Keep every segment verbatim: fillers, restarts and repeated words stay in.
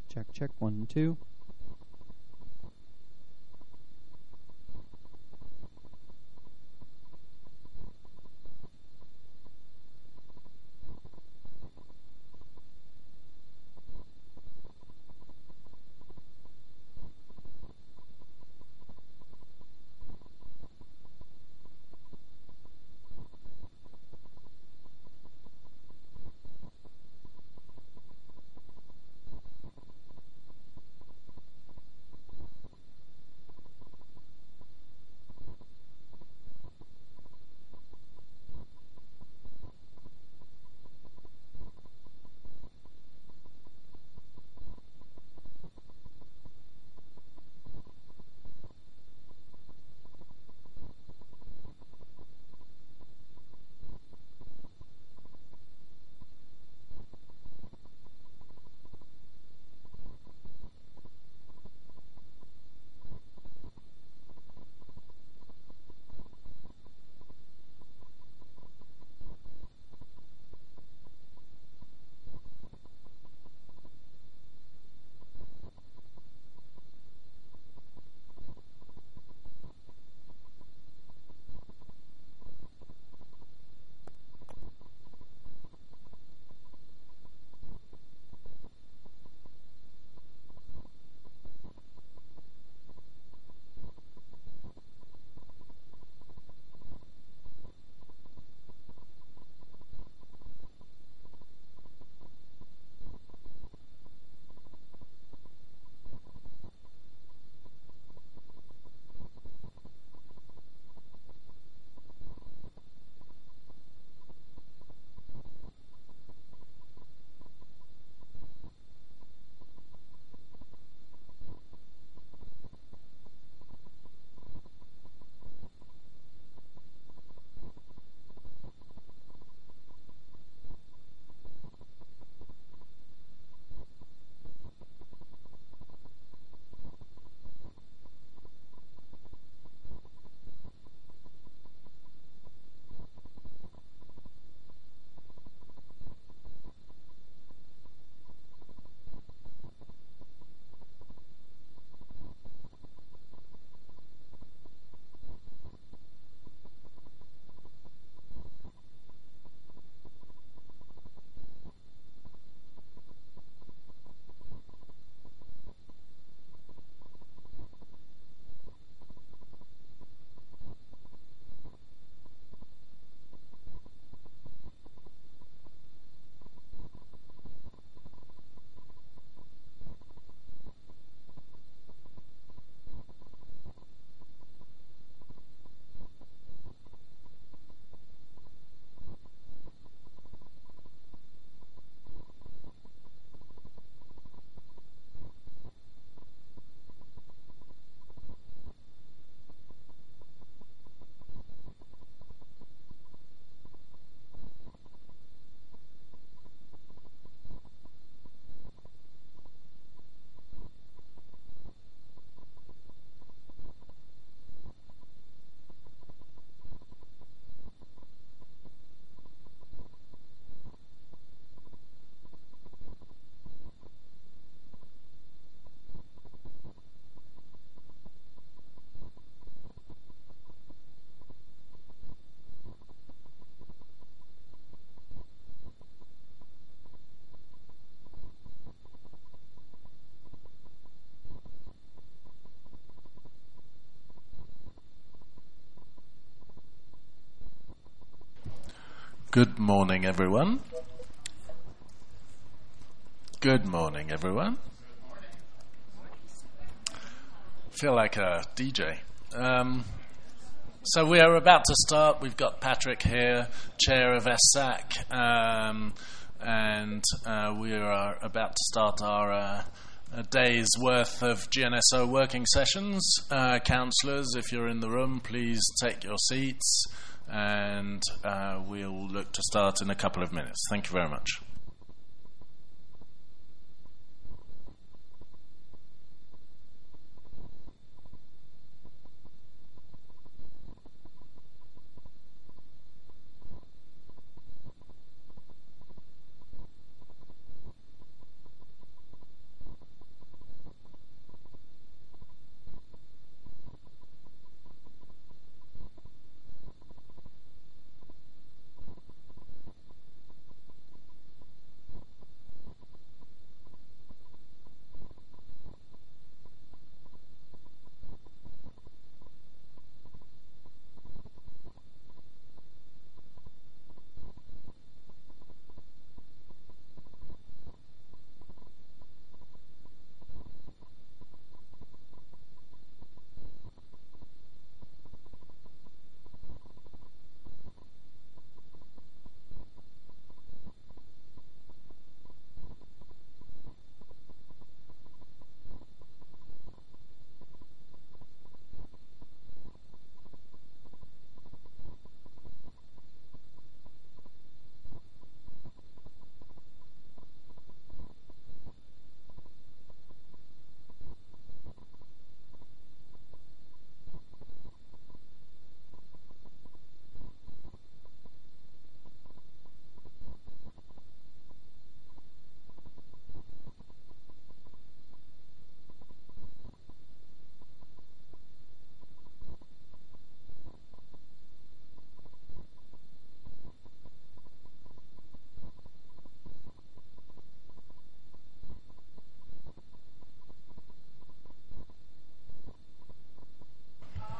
Check, check, one, two. Good morning, everyone. Good morning, everyone. Feel like a D J. Um, so we are about to start. We've got Patrick here, chair of S A C, um, and uh, we are about to start our uh, a day's worth of G N S O working sessions. Uh, councillors, if you're in the room, please take your seats, and uh, we'll look to start in a couple of minutes. Thank you very much.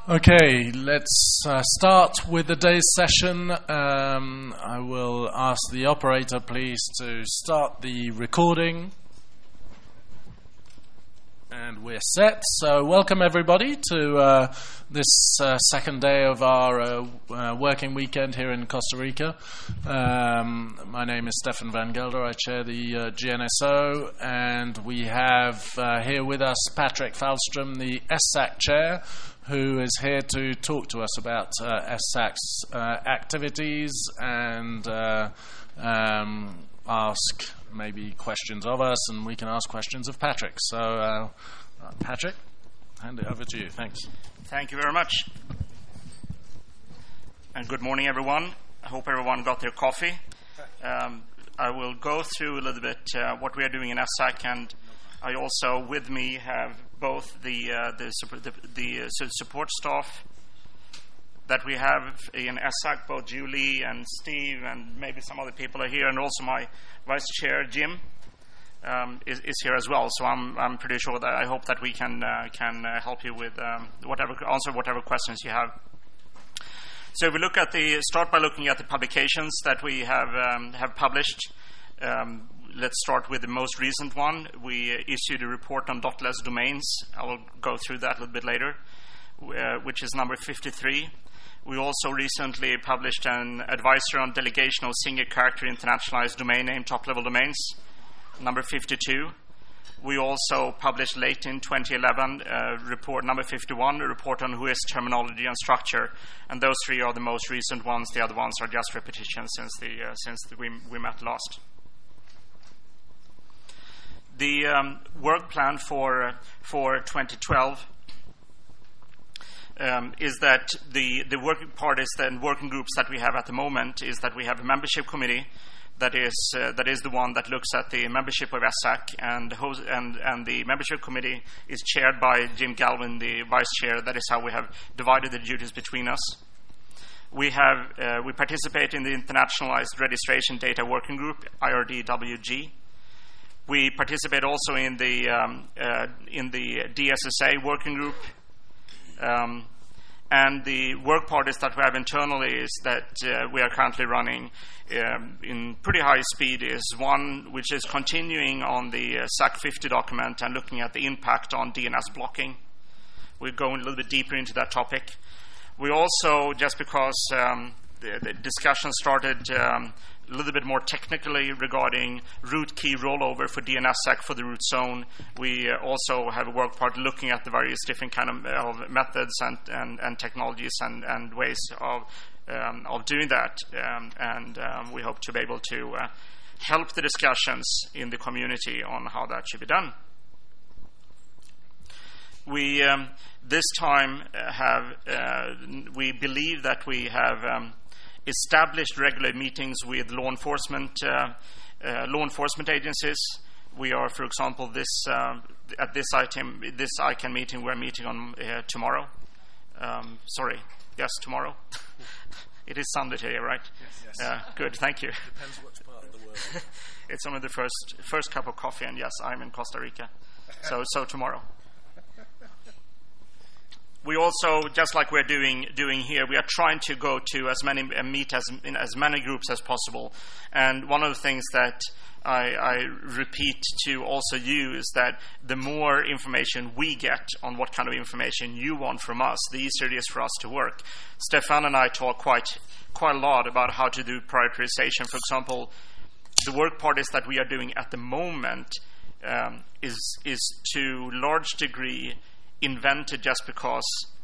Okay, let's uh, start with the day's session. Um, I will ask the operator, please, to start the recording. And we're set. So welcome everybody to uh, this uh, second day of our uh, uh, working weekend here in Costa Rica. Um, my name is Stefan van Gelder. I chair the uh, G N S O, and we have uh, here with us Patrick Falstrom, the S A C chair, who is here to talk to us about uh, S A C's uh, activities and uh, um, ask maybe questions of us, and we can ask questions of Patrick. So, uh, uh, Patrick, hand it over to you. Thanks. Thank you very much. And good morning, everyone. I hope everyone got their coffee. Um, I will go through a little bit uh, what we are doing in S A C, and I also, with me, have both the uh, the, the, the uh, support staff that we have in S A C, both Julie and Steve, and maybe some other people are here, and also my vice chair, Jim, um, is, is here as well. So I'm I'm pretty sure that I hope that we can uh, can uh, help you with um, whatever answer whatever questions you have. So if we look at the start by looking at the publications that we have um, have published. Um, let's start with the most recent one. We uh, issued a report on dot less domains. I will go through that a little bit later, uh, which is number fifty-three. We also recently published an advisory on delegation of single character internationalized domain name top-level domains, number fifty-two. We also published late in twenty eleven uh, report number fifty-one, a report on Whois terminology and structure, and those three are the most recent ones. The other ones are just repetitions since the uh, since the, we we met last. The um, work plan for uh, for twenty twelve. Um, is that the, the working parties and working groups that we have at the moment is that we have a membership committee that is uh, that is the one that looks at the membership of S A C, and, host, and and the membership committee is chaired by Jim Galvin, the vice chair. That is how we have divided the duties between us. We have uh, we participate in the Internationalized Registration Data Working Group, I R D W G. We participate also in the um, uh, in the D S S A working group. Um, and the work parties that we have internally is that uh, we are currently running um, in pretty high speed is one which is continuing on the uh, S A C fifty document and looking at the impact on D N S blocking. We're going a little bit deeper into that topic. We also, just because um, the, the discussion started um, a little bit more technically regarding root key rollover for D N S S E C for the root zone. We uh, also have a work part looking at the various different kind of, uh, of methods and, and, and technologies and, and ways of um, of doing that. Um, and um, we hope to be able to uh, help the discussions in the community on how that should be done. We um, this time uh, have uh, we believe that we have um, established regular meetings with law enforcement uh, uh, law enforcement agencies. We are, for example, this uh, at this item, this I CANN meeting. We're meeting on uh, tomorrow. Um, sorry, yes, tomorrow. It is Sunday today, right? Yes. yes. Uh, good, thank you. Depends which part of the world. It's only the first first cup of coffee, and yes, I'm in Costa Rica, so so tomorrow. We also, just like we're doing doing here, we are trying to go to as many uh, meet as in as many groups as possible. And one of the things that I, I repeat to also you is that the more information we get on what kind of information you want from us, the easier it is for us to work. Stefan and I talk quite quite a lot about how to do prioritization. For example, the work parties that we are doing at the moment um, is is to large degree invented just because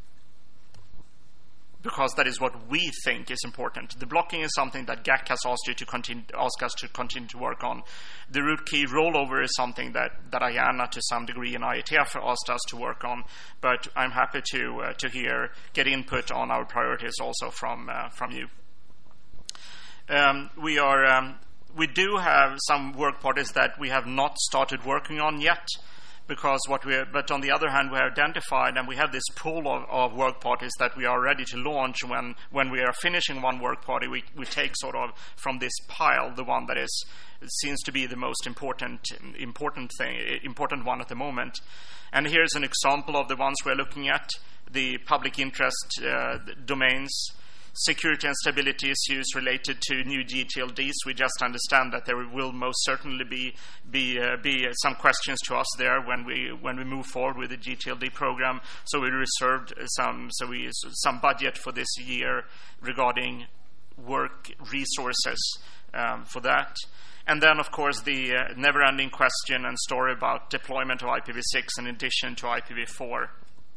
because that is what we think is important. The blocking is something that G A C has asked you to continue, ask us to continue to work on. The root key rollover is something that, that IANA to some degree and I A T F asked us to work on, but I'm happy to uh, to hear, get input on our priorities also from uh, from you. Um, we are um, we do have some work parties that we have not started working on yet, because what we are, but on the other hand, we have identified and we have this pool of, of work parties that we are ready to launch. When when we are finishing one work party, we, we take sort of from this pile the one that is seems to be the most important important thing important one at the moment. And here's an example of the ones we're looking at: the public interest uh, domains, security and stability issues related to new G T L Ds. We just understand that there will most certainly be be uh, be uh, some questions to us there when we when we move forward with the G T L D program. So we reserved some so we some budget for this year regarding work resources um, for that. And then, of course, the uh, never-ending question and story about deployment of I P v six in addition to I P v four.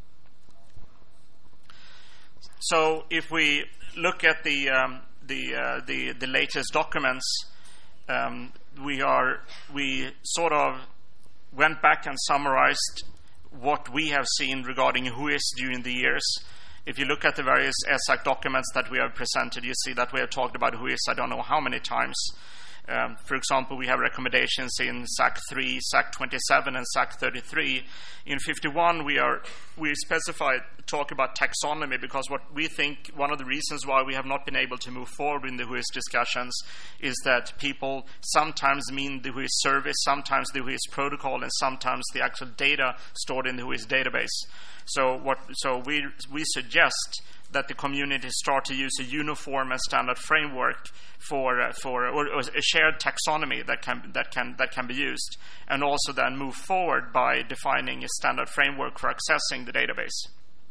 So if we look at the um, the, uh, the the latest documents, um, we are we sort of went back and summarized what we have seen regarding WHOIS during the years. If you look at the various ESSAC documents that we have presented, you see that we have talked about WHOIS I don't know how many times. Um, for example, we have recommendations in S A C three, S A C twenty-seven, and S A C thirty-three. In fifty-one, we are we specify talk about taxonomy, because what we think one of the reasons why we have not been able to move forward in the WHOIS discussions is that people sometimes mean the WHOIS service, sometimes the WHOIS protocol, and sometimes the actual data stored in the WHOIS database. So what? So we we suggest that the community start to use a uniform and standard framework for uh, for or, or a shared taxonomy that can that can that can be used, and also then move forward by defining a standard framework for accessing the database.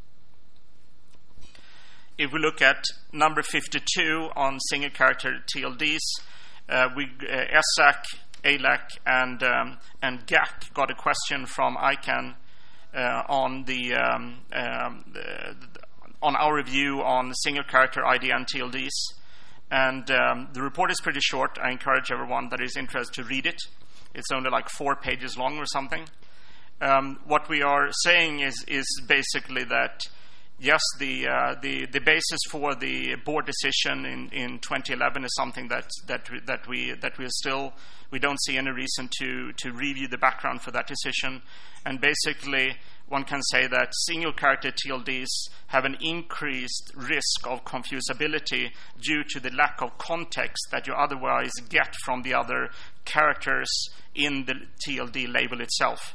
If we look at number fifty-two on single character T L Ds, uh, we uh, ESSAC, A L A C, and um, and G A C got a question from I CANN uh, on the, um, um, the, the on our review on single character I D N T L Ds. And um, the report is pretty short. I encourage everyone that is interested to read it. It's only like four pages long or something. Um, what we are saying is is basically that, yes, the uh, the the basis for the board decision in, in twenty eleven is something that that that we that we are still we don't see any reason to to review the background for that decision. And basically, one can say that single character T L Ds have an increased risk of confusability due to the lack of context that you otherwise get from the other characters in the T L D label itself.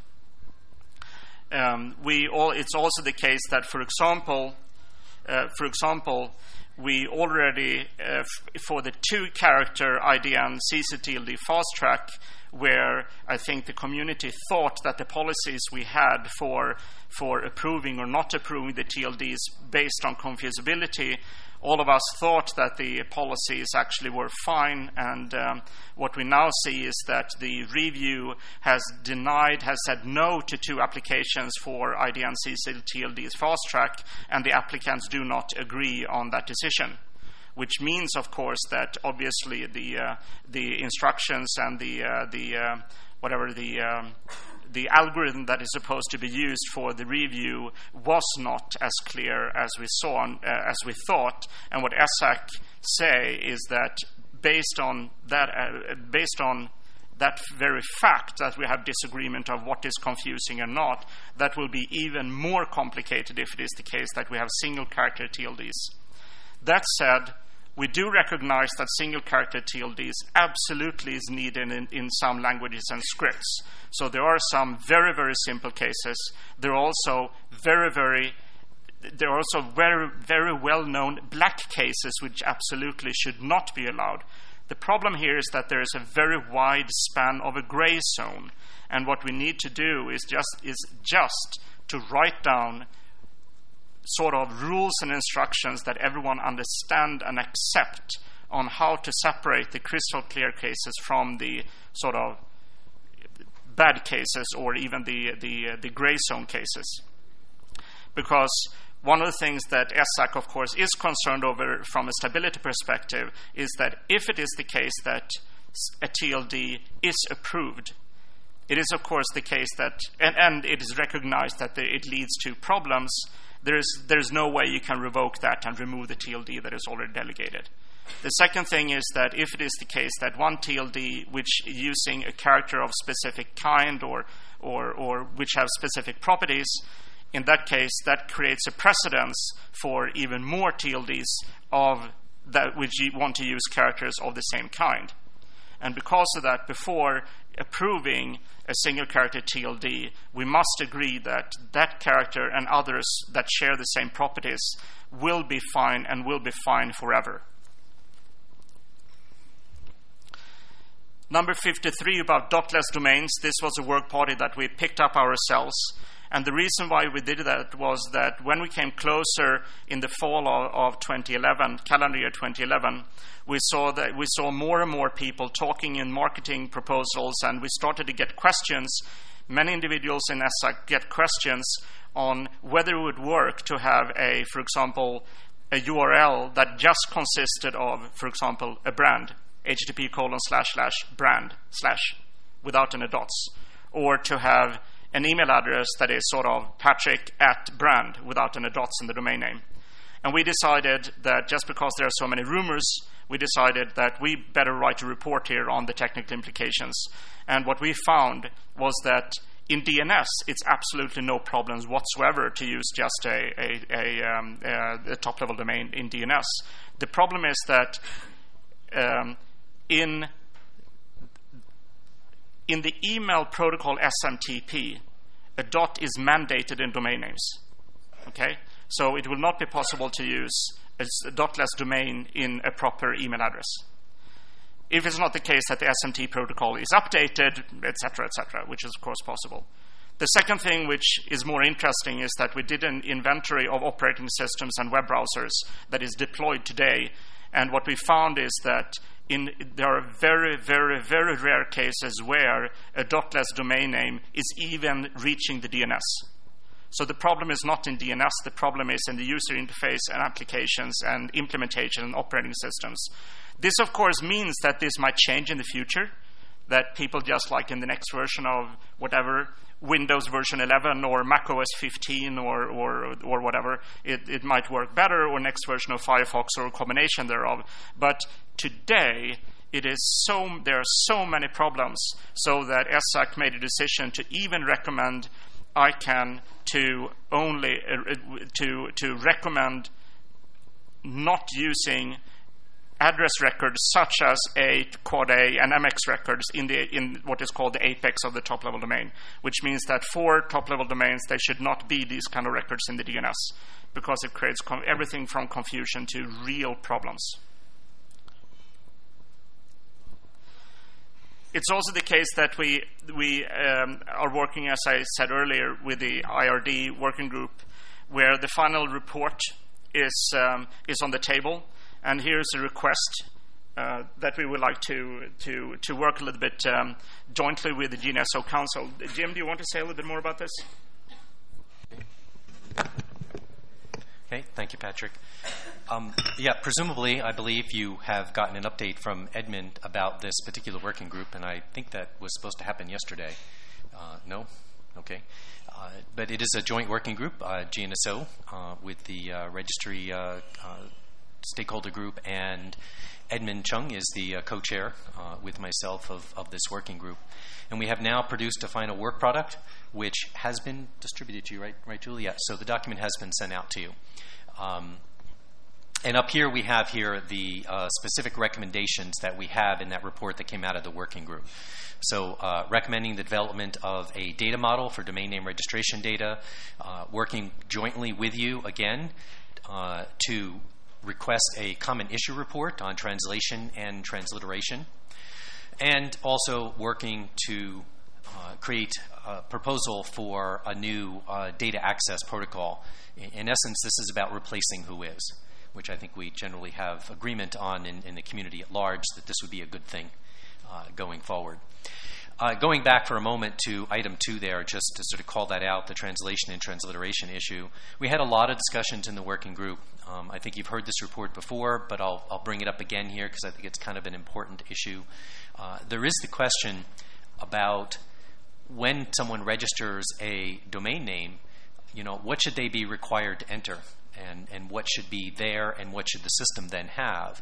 Um, we all, it's also the case that, for example, uh, for example, we already, uh, f- for the two-character I D N C C T L D fast track, where I think the community thought that the policies we had for for approving or not approving the T L Ds based on confusability, all of us thought that the policies actually were fine, and um, what we now see is that the review has denied, has said no to two applications for I D N C C T L Ds fast track, and the applicants do not agree on that decision. Which means, of course, that obviously the uh, the instructions and the uh, the uh, whatever the um, the algorithm that is supposed to be used for the review was not as clear as we saw uh, as we thought. And what ESSAC say is that based on that uh, based on that very fact that we have disagreement of what is confusing and not, that will be even more complicated if it is the case that we have single character T L Ds. That said, we do recognize that single character T L Ds absolutely is needed in, in some languages and scripts. So there are some very, very simple cases. There are also very, very there are also very, very well-known black cases which absolutely should not be allowed. The problem here is that there is a very wide span of a gray zone, and what we need to do is just is just to write down sort of rules and instructions that everyone understand and accept on how to separate the crystal clear cases from the sort of bad cases or even the the, the gray zone cases. Because one of the things that ESSAC, of course, is concerned over from a stability perspective is that if it is the case that a T L D is approved, it is, of course, the case that, and, and it is recognized that the, it leads to problems. There's there's no way you can revoke that and remove the T L D that is already delegated. The second thing is that if it is the case that one T L D which using a character of specific kind or or, or which have specific properties, in that case, that creates a precedence for even more T L Ds of that which you want to use characters of the same kind. And because of that, before approving a single character T L D, we must agree that that character and others that share the same properties will be fine and will be fine forever. Number fifty-three, about dotless domains. This was a work party that we picked up ourselves. And the reason why we did that was that when we came closer in the fall of, of twenty eleven, calendar year twenty eleven, we saw that we saw more and more people talking in marketing proposals, and we started to get questions. Many individuals in E S A C get questions on whether it would work to have a, for example, a U R L that just consisted of, for example, a brand, H T T P colon slash slash brand slash without any dots, or to have an email address that is sort of Patrick at brand without any dots in the domain name. And we decided that just because there are so many rumors, we decided that we better write a report here on the technical implications. And what we found was that in D N S, it's absolutely no problems whatsoever to use just a, a, a, um, a, a top-level domain in D N S. The problem is that um, in In the email protocol S M T P, a dot is mandated in domain names. Okay? So it will not be possible to use a dotless domain in a proper email address. If it's not the case that the S M T protocol is updated, et cetera, et cetera, which is of course possible. The second thing, which is more interesting, is that we did an inventory of operating systems and web browsers that is deployed today. And what we found is that In, there are very, very, very rare cases where a dotless domain name is even reaching the D N S. So the problem is not in D N S, the problem is in the user interface and applications and implementation and operating systems. This, of course, means that this might change in the future, that people just like in the next version of whatever, Windows version eleven or Mac O S fifteen or, or, or whatever, it, it might work better, or next version of Firefox or a combination thereof. But today, it is so there are so many problems, so that E S A C made a decision to even recommend I CANN to only uh, to to recommend not using address records such as a quad A and M X records in the in what is called the apex of the top-level domain, which means that for top-level domains, there should not be these kind of records in the D N S, because it creates com- everything from confusion to real problems. It's also the case that we we um, are working, as I said earlier, with the I R D working group, where the final report is um, is on the table. And here's a request uh, that we would like to to to work a little bit um, jointly with the G N S O Council. Jim, do you want to say a little bit more about this? Okay, thank you, Patrick. Um, yeah, presumably, I believe you have gotten an update from Edmund about this particular working group, and I think that was supposed to happen yesterday. Uh, no? Okay. Uh, but it is a joint working group, uh, G N S O, uh, with the uh, registry uh, uh, stakeholder group, and Edmund Chung is the uh, co-chair uh, with myself of, of this working group. And we have now produced a final work product, which has been distributed to you, right, right, Julie? Yeah, so the document has been sent out to you. Um, and up here we have here the uh, specific recommendations that we have in that report that came out of the working group. So uh, recommending the development of a data model for domain name registration data, uh, working jointly with you again uh, to request a common issue report on translation and transliteration, and also working to uh, create a proposal for a new uh, data access protocol. In, in essence, this is about replacing Whois, which I think we generally have agreement on in, in the community at large, that this would be a good thing uh, going forward. Uh, going back for a moment to item two there, just to sort of call that out, the translation and transliteration issue. We had a lot of discussions in the working group. Um, I think you've heard this report before, but I'll, I'll bring it up again here because I think it's kind of an important issue. Uh, there is the question about when someone registers a domain name, you know, what should they be required to enter, and, and what should be there, and what should the system then have?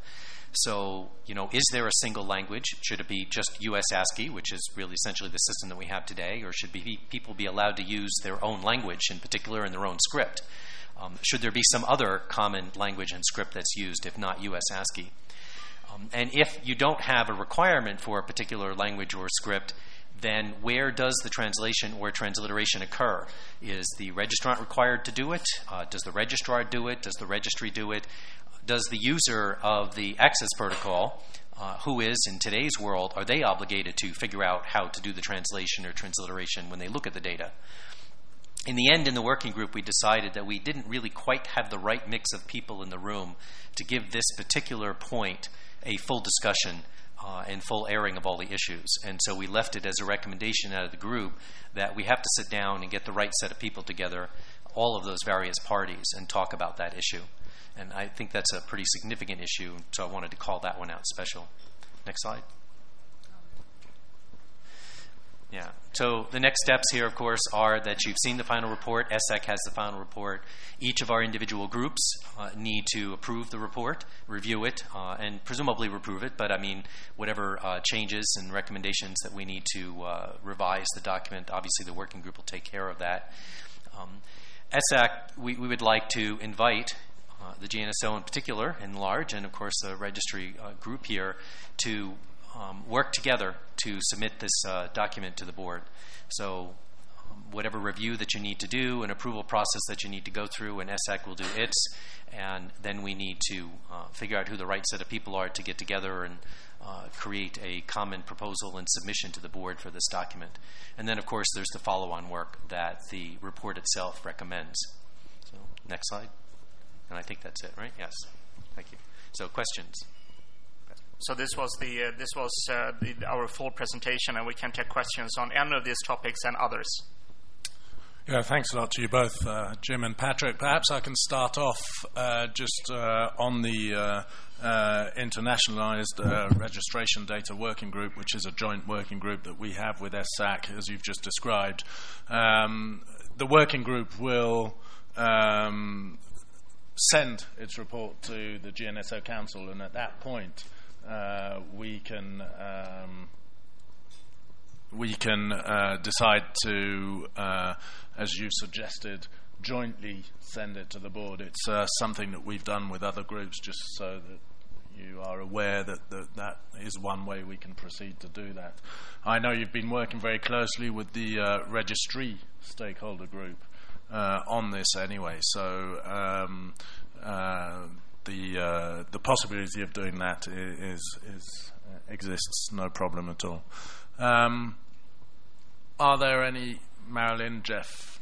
So, you know, is there a single language? Should it be just U S ASCII, which is really essentially the system that we have today, or should be, people be allowed to use their own language, in particular in their own script? Um, should there be some other common language and script that's used, if not U S ASCII? Um, and if you don't have a requirement for a particular language or script, then where does the translation or transliteration occur? Is the registrant required to do it? Uh, does the registrar do it? Does the registry do it? Does the user of the access protocol, uh, who is in today's world, are they obligated to figure out how to do the translation or transliteration when they look at the data? In the end, in the working group, we decided that we didn't really quite have the right mix of people in the room to give this particular point a full discussion uh, and full airing of all the issues. And so we left it as a recommendation out of the group that we have to sit down and get the right set of people together, all of those various parties, and talk about that issue. And I think that's a pretty significant issue, so I wanted to call that one out special. Next slide. Yeah. So the next steps here, of course, are that you've seen the final report. E S S A C has the final report. Each of our individual groups uh, need to approve the report, review it, uh, and presumably approve it. But, I mean, whatever uh, changes and recommendations that we need to uh, revise the document, obviously the working group will take care of that. Um, E S S A C, we, we would like to invite uh, the G N S O in particular, in large, and, of course, the registry uh, group here to Um, work together to submit this uh, document to the board. So um, whatever review that you need to do, an approval process that you need to go through, and E S S A C will do its, and then we need to uh, figure out who the right set of people are to get together and uh, create a common proposal and submission to the board for this document. And then, of course, there's the follow-on work that the report itself recommends. So next slide. And I think that's it, right? Yes. Thank you. So questions? So this was the uh, this was uh, the, our full presentation, and we can take questions on any of these topics and others. Yeah, thanks a lot to you both, uh, Jim and Patrick. Perhaps I can start off uh, just uh, on the uh, uh, internationalized uh, registration data working group, which is a joint working group that we have with E S S A C, as you've just described. Um, the working group will um, send its report to the G N S O Council, and at that point, Uh, we can um, we can uh, decide to, uh, as you suggested, jointly send it to the board. It's uh, something that we've done with other groups, just so that you are aware that, that that is one way we can proceed to do that. I know you've been working very closely with the uh, registry stakeholder group uh, on this anyway, so um, uh, The uh, the possibility of doing that is, is uh, exists, no problem at all. Um, are there any, Marilyn, Jeff?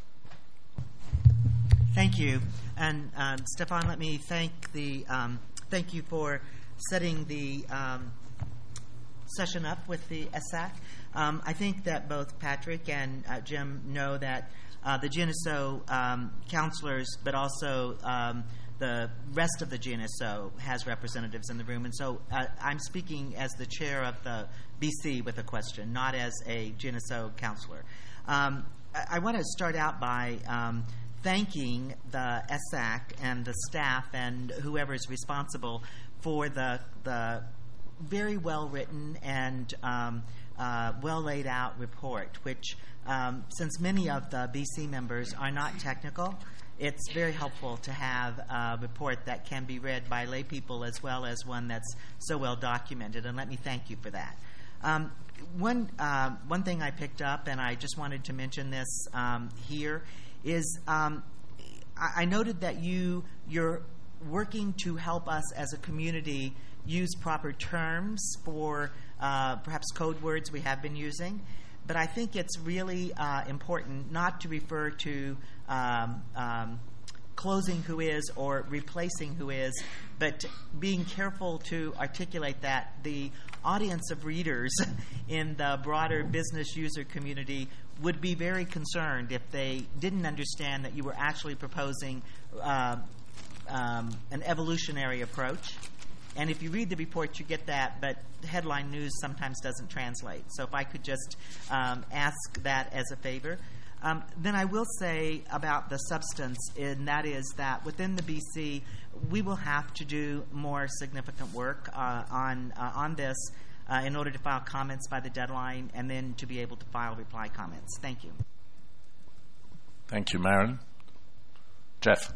Thank you, and um, Stefan, let me thank the um, thank you for setting the um, session up with the E S S A C. Um, I think that both Patrick and uh, Jim know that uh, the G N S O um, counselors, but also um, the rest of the G N S O has representatives in the room. And so uh, I'm speaking as the chair of the B C with a question, not as a G N S O counselor. Um, I, I want to start out by um, thanking the E S S A C and the staff and whoever is responsible for the, the very well-written and um, uh, well-laid out report, which um, since many of the B C members are not technical, it's very helpful to have a report that can be read by lay people as well as one that's so well documented, and let me thank you for that. Um, one, uh, one thing I picked up, and I just wanted to mention this um, here, is um, I, I noted that you, you're working to help us as a community use proper terms for uh, perhaps code words we have been using. But I think it's really uh, important not to refer to um, um, closing who is or replacing who is, but being careful to articulate that the audience of readers in the broader business user community would be very concerned if they didn't understand that you were actually proposing uh, um, an evolutionary approach. And if you read the report, you get that, but headline news sometimes doesn't translate. So if I could just um, ask that as a favor. Um, then I will say about the substance, and that is that within the B C, we will have to do more significant work uh, on uh, on this uh, in order to file comments by the deadline, and then to be able to file reply comments. Thank you. Thank you, Marin. Jeff.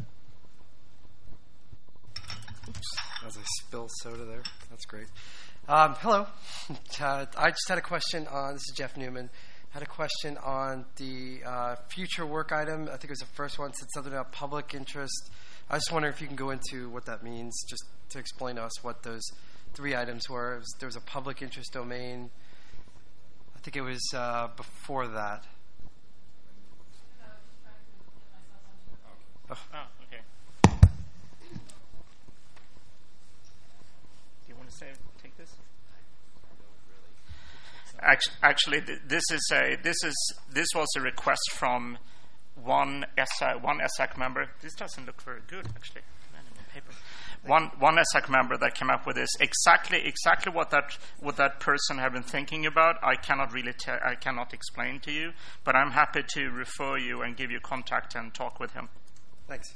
Oops, as I spill soda there. That's great. Um, hello. uh, I just had a question on, this is Jeff Newman, had a question on the uh, future work item. I think it was the first one, said something about public interest. I just wonder if you can go into what that means, just to explain to us what those three items were. It was, there was a public interest domain. I think it was uh, before that. Oh, okay. Do you want to say take this? Actually, actually, this is a this is this was a request from one S A C one S A C member. This doesn't look very good, actually. Paper. One one S A C member that came up with this. Exactly exactly what that what that person had been thinking about, I cannot really te- I cannot explain to you. But I'm happy to refer you and give you contact and talk with him. Thanks.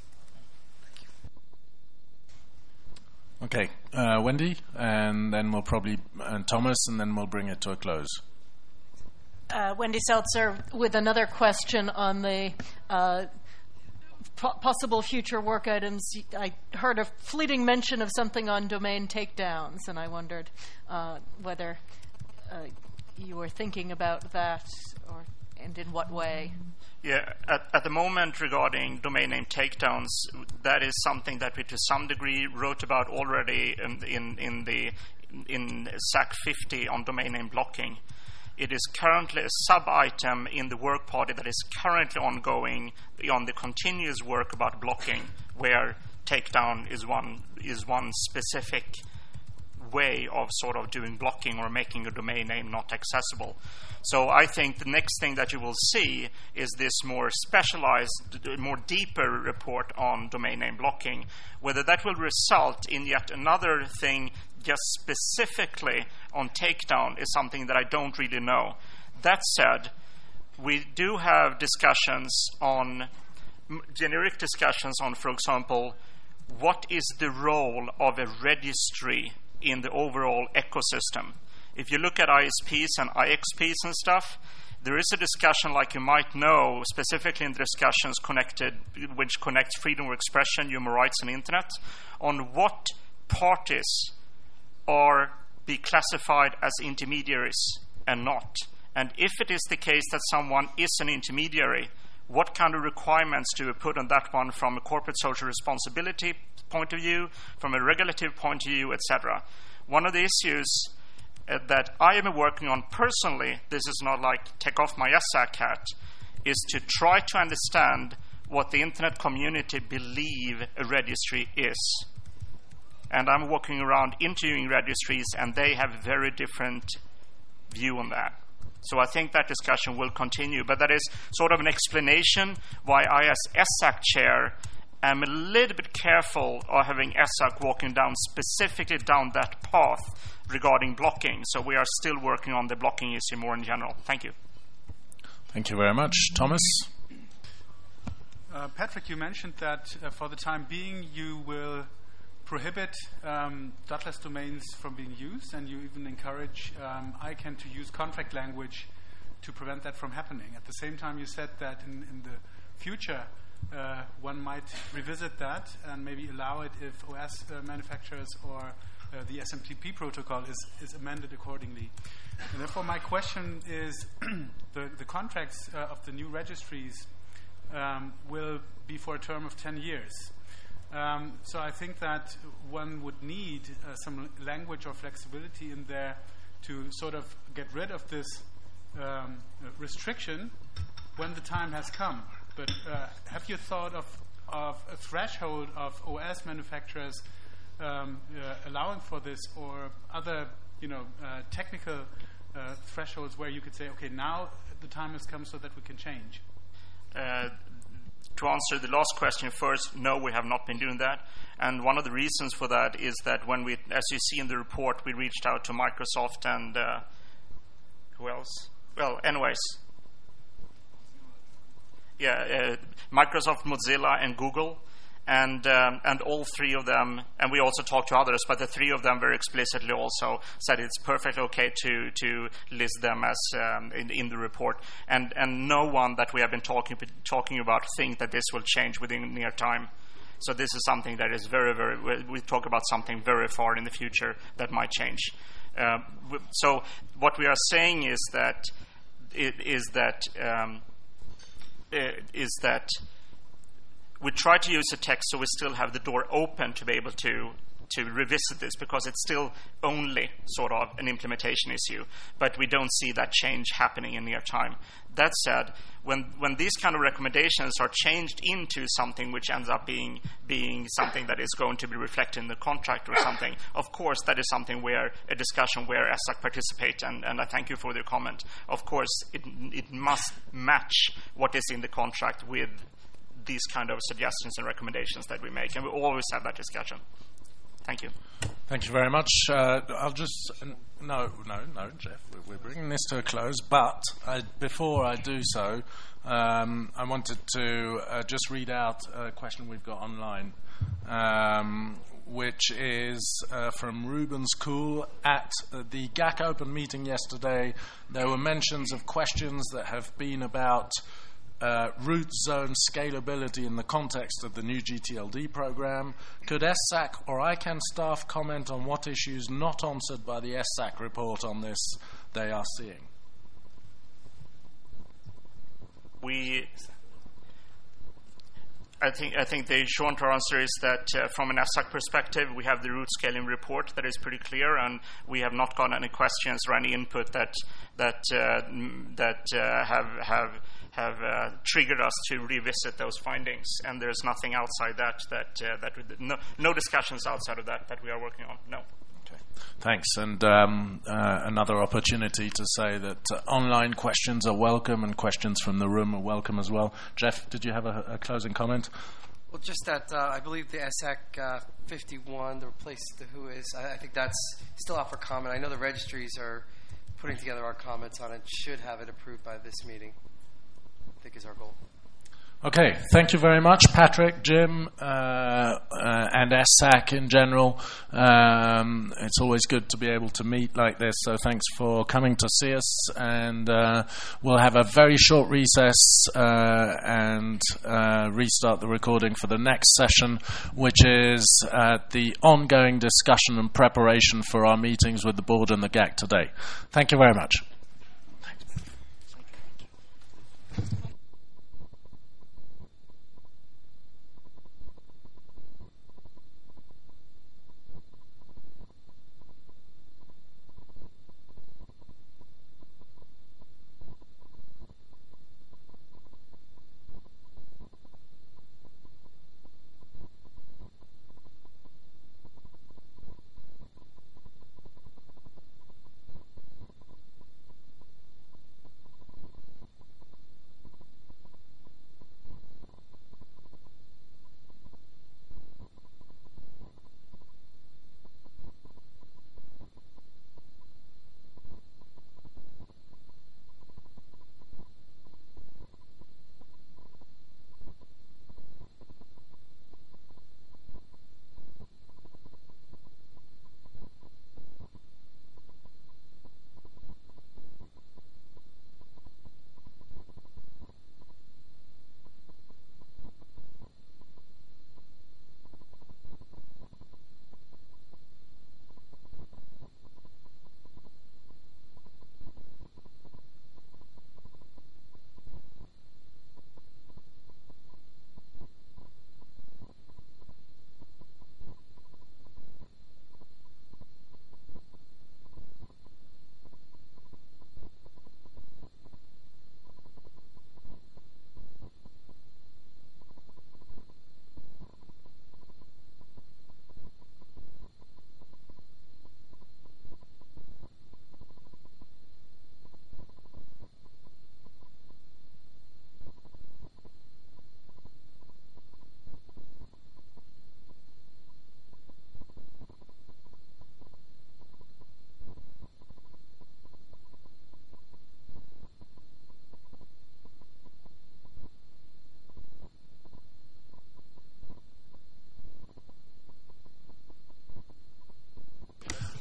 Okay, uh, Wendy, and then we'll probably, and Thomas, and then we'll bring it to a close. Uh, Wendy Seltzer with another question on the uh, po- possible future work items. I heard a fleeting mention of something on domain takedowns, and I wondered uh, whether uh, you were thinking about that, or and in what way. Yeah, at, at the moment regarding domain name takedowns, that is something that we to some degree wrote about already in in, in the in S A C fifty on domain name blocking. It is currently a sub-item in the work party that is currently ongoing on the continuous work about blocking, where takedown is one is one specific way of sort of doing blocking or making a domain name not accessible. So I think the next thing that you will see is this more specialized, more deeper report on domain name blocking. Whether that will result in yet another thing just specifically on takedown is something that I don't really know. That said, we do have discussions on, generic discussions on, for example, what is the role of a registry in the overall ecosystem. If you look at I S Ps and I X Ps and stuff, there is a discussion, like you might know, specifically in the discussions connected, which connects freedom of expression, human rights, and internet, on what parties are be classified as intermediaries and not. And if it is the case that someone is an intermediary, what kind of requirements do we put on that one from a corporate social responsibility point of view, from a regulative point of view, et cetera? One of the issues uh, that I am working on personally, this is not like take off my S A C hat, is to try to understand what the internet community believe a registry is. And I'm walking around interviewing registries, and they have a very different view on that. So I think that discussion will continue. But that is sort of an explanation why I, as S A C chair, am a little bit careful of having S A C walking down specifically down that path regarding blocking. So we are still working on the blocking issue more in general. Thank you. Thank you very much. Thomas? Uh, Patrick, you mentioned that uh, for the time being you will prohibit um, dotless domains from being used, and you even encourage um, I CANN to use contract language to prevent that from happening. At the same time, you said that in, in the future uh, one might revisit that and maybe allow it if O S uh, manufacturers or uh, the S M T P protocol is, is amended accordingly. And therefore, my question is, the, the contracts uh, of the new registries um, will be for a term of ten years. Um, so I think that one would need uh, some language or flexibility in there to sort of get rid of this um, restriction when the time has come. But uh, have you thought of, of a threshold of O S manufacturers um, uh, allowing for this, or other, you know, uh, technical uh, thresholds where you could say, okay, now the time has come so that we can change? Uh, To answer the last question first, no, we have not been doing that. And one of the reasons for that is that when we, as you see in the report, we reached out to Microsoft and uh, who else? Well, anyways, yeah, uh, Microsoft, Mozilla, and Google. And um, and all three of them, and we also talked to others, but the three of them very explicitly also said it's perfectly okay to to list them as um, in, in the report. And and no one that we have been talking talking about think that this will change within near time. So this is something that is very very. We talk about something very far in the future that might change. Uh, so what we are saying is that it is that um, is that. We try to use the text so we still have the door open to be able to to revisit this, because it's still only sort of an implementation issue, but we don't see that change happening in near time. That said, when when these kind of recommendations are changed into something which ends up being being something that is going to be reflected in the contract or something, of course that is something where a discussion where ESSAC participate, and, and I thank you for the comment. Of course it it must match what is in the contract with these kind of suggestions and recommendations that we make, and we always have that discussion. Thank you. Thank you very much. Uh, I'll just uh, no, no, no, Jeff. We're, we're bringing this to a close, but I, before I do so, um, I wanted to uh, just read out a question we've got online, um, which is uh, from Rubens Cool. At uh, the G A C Open meeting yesterday, there were mentions of questions that have been about Uh, root zone scalability in the context of the new G T L D program. Could ESSAC or ICANN staff comment on what issues not answered by the ESSAC report on this they are seeing? We, I think, I think the short answer is that uh, from an ESSAC perspective, we have the root scaling report that is pretty clear, and we have not got any questions or any input that that uh, that uh, have have. have uh, triggered us to revisit those findings, and there's nothing outside that, that, uh, that no, no discussions outside of that that we are working on, no. Okay. Thanks, and um, uh, another opportunity to say that uh, online questions are welcome, and questions from the room are welcome as well. Jeff, did you have a, a closing comment? Well, just that uh, I believe the ESSAC uh, fifty-one, the replace the W H O is, I, I think that's still out for comment. I know the registries are putting together our comments on it, should have it approved by this meeting. I think is our goal. Okay, thank you very much, Patrick, Jim, uh, uh, and ESSAC in general. Um, it's always good to be able to meet like this, so thanks for coming to see us. And uh, we'll have a very short recess uh, and uh, restart the recording for the next session, which is uh, the ongoing discussion and preparation for our meetings with the board and the G A C today. Thank you very much.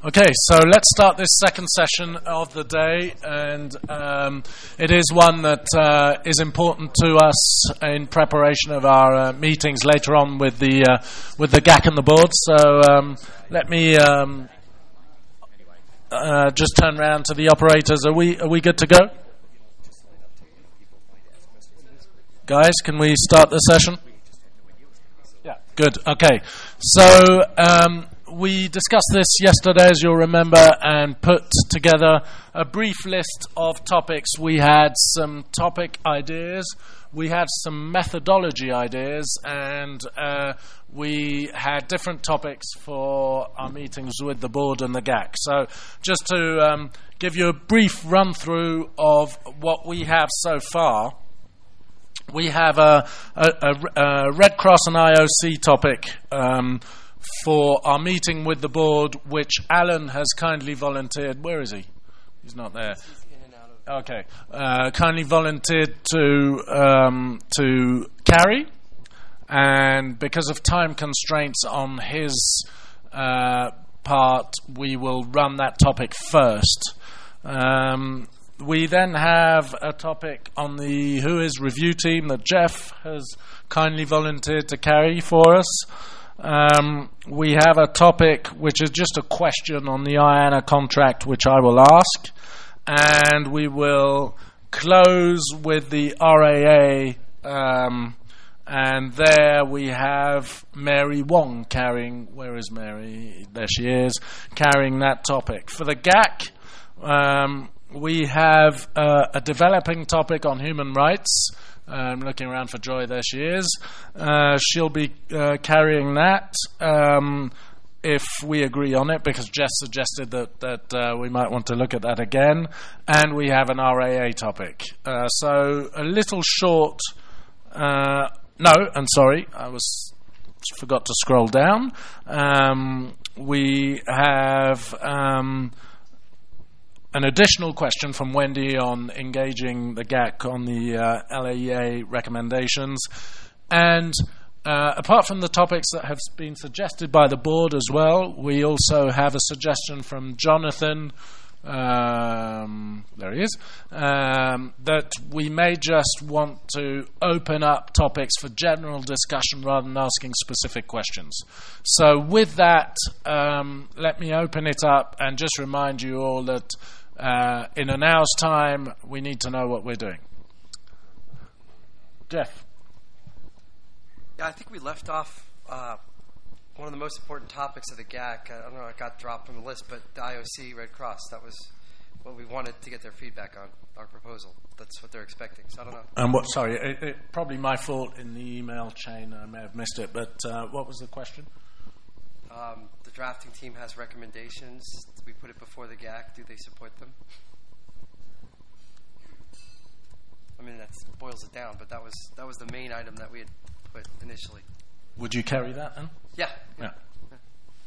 Okay, so let's start this second session of the day, and um, it is one that uh, is important to us in preparation of our uh, meetings later on with the uh, with the G A C and the board. So um, let me um, uh, just turn around to the operators. Are we are we good to go? Guys, can we start the session? Yeah, good. Okay, so. Um, We discussed this yesterday, as you'll remember, and put together a brief list of topics. We had some topic ideas, we had some methodology ideas, and uh, we had different topics for our meetings with the board and the G A C. So just to um, give you a brief run-through of what we have so far, we have a, a, a, a Red Cross and I O C topic um, for our meeting with the board, which Alan has kindly volunteered. Where is he? He's not there. Okay. Uh, kindly volunteered to um, to carry, and because of time constraints on his uh, part, we will run that topic first. Um, we then have a topic on the Who Is review team that Jeff has kindly volunteered to carry for us. Um, we have a topic which is just a question on the I A N A contract, which I will ask, and we will close with the R A A, um, and there we have Mary Wong carrying, where is Mary? There she is, carrying that topic. For the G A C, um, we have uh, a developing topic on human rights. I'm looking around for Joy. There she is. Uh, she'll be uh, carrying that um, if we agree on it, because Jess suggested that that uh, we might want to look at that again. And we have an R A A topic. Uh, so a little short. Uh, no, I'm sorry. I was forgot to scroll down. Um, we have. Um, An additional question from Wendy on engaging the G A C on the uh, L A E A recommendations. And uh, apart from the topics that have been suggested by the board as well, we also have a suggestion from Jonathan, um, there he is, um, that we may just want to open up topics for general discussion rather than asking specific questions. So with that, um, let me open it up and just remind you all that Uh, in an hour's time, we need to know what we're doing. Jeff? Yeah, I think we left off uh, one of the most important topics of the G A C. I don't know, it got dropped from the list, but the I O C, Red Cross, that was what we wanted to get their feedback on, our proposal. That's what they're expecting, so I don't know. Um, what, sorry, it, it, probably my fault in the email chain. I may have missed it, but uh, what was the question? Um, the drafting team has recommendations. We put it before the G A C. Do they support them? I mean, that boils it down, but that was that was the main item that we had put initially. Would you carry that then? Yeah. Yeah. yeah.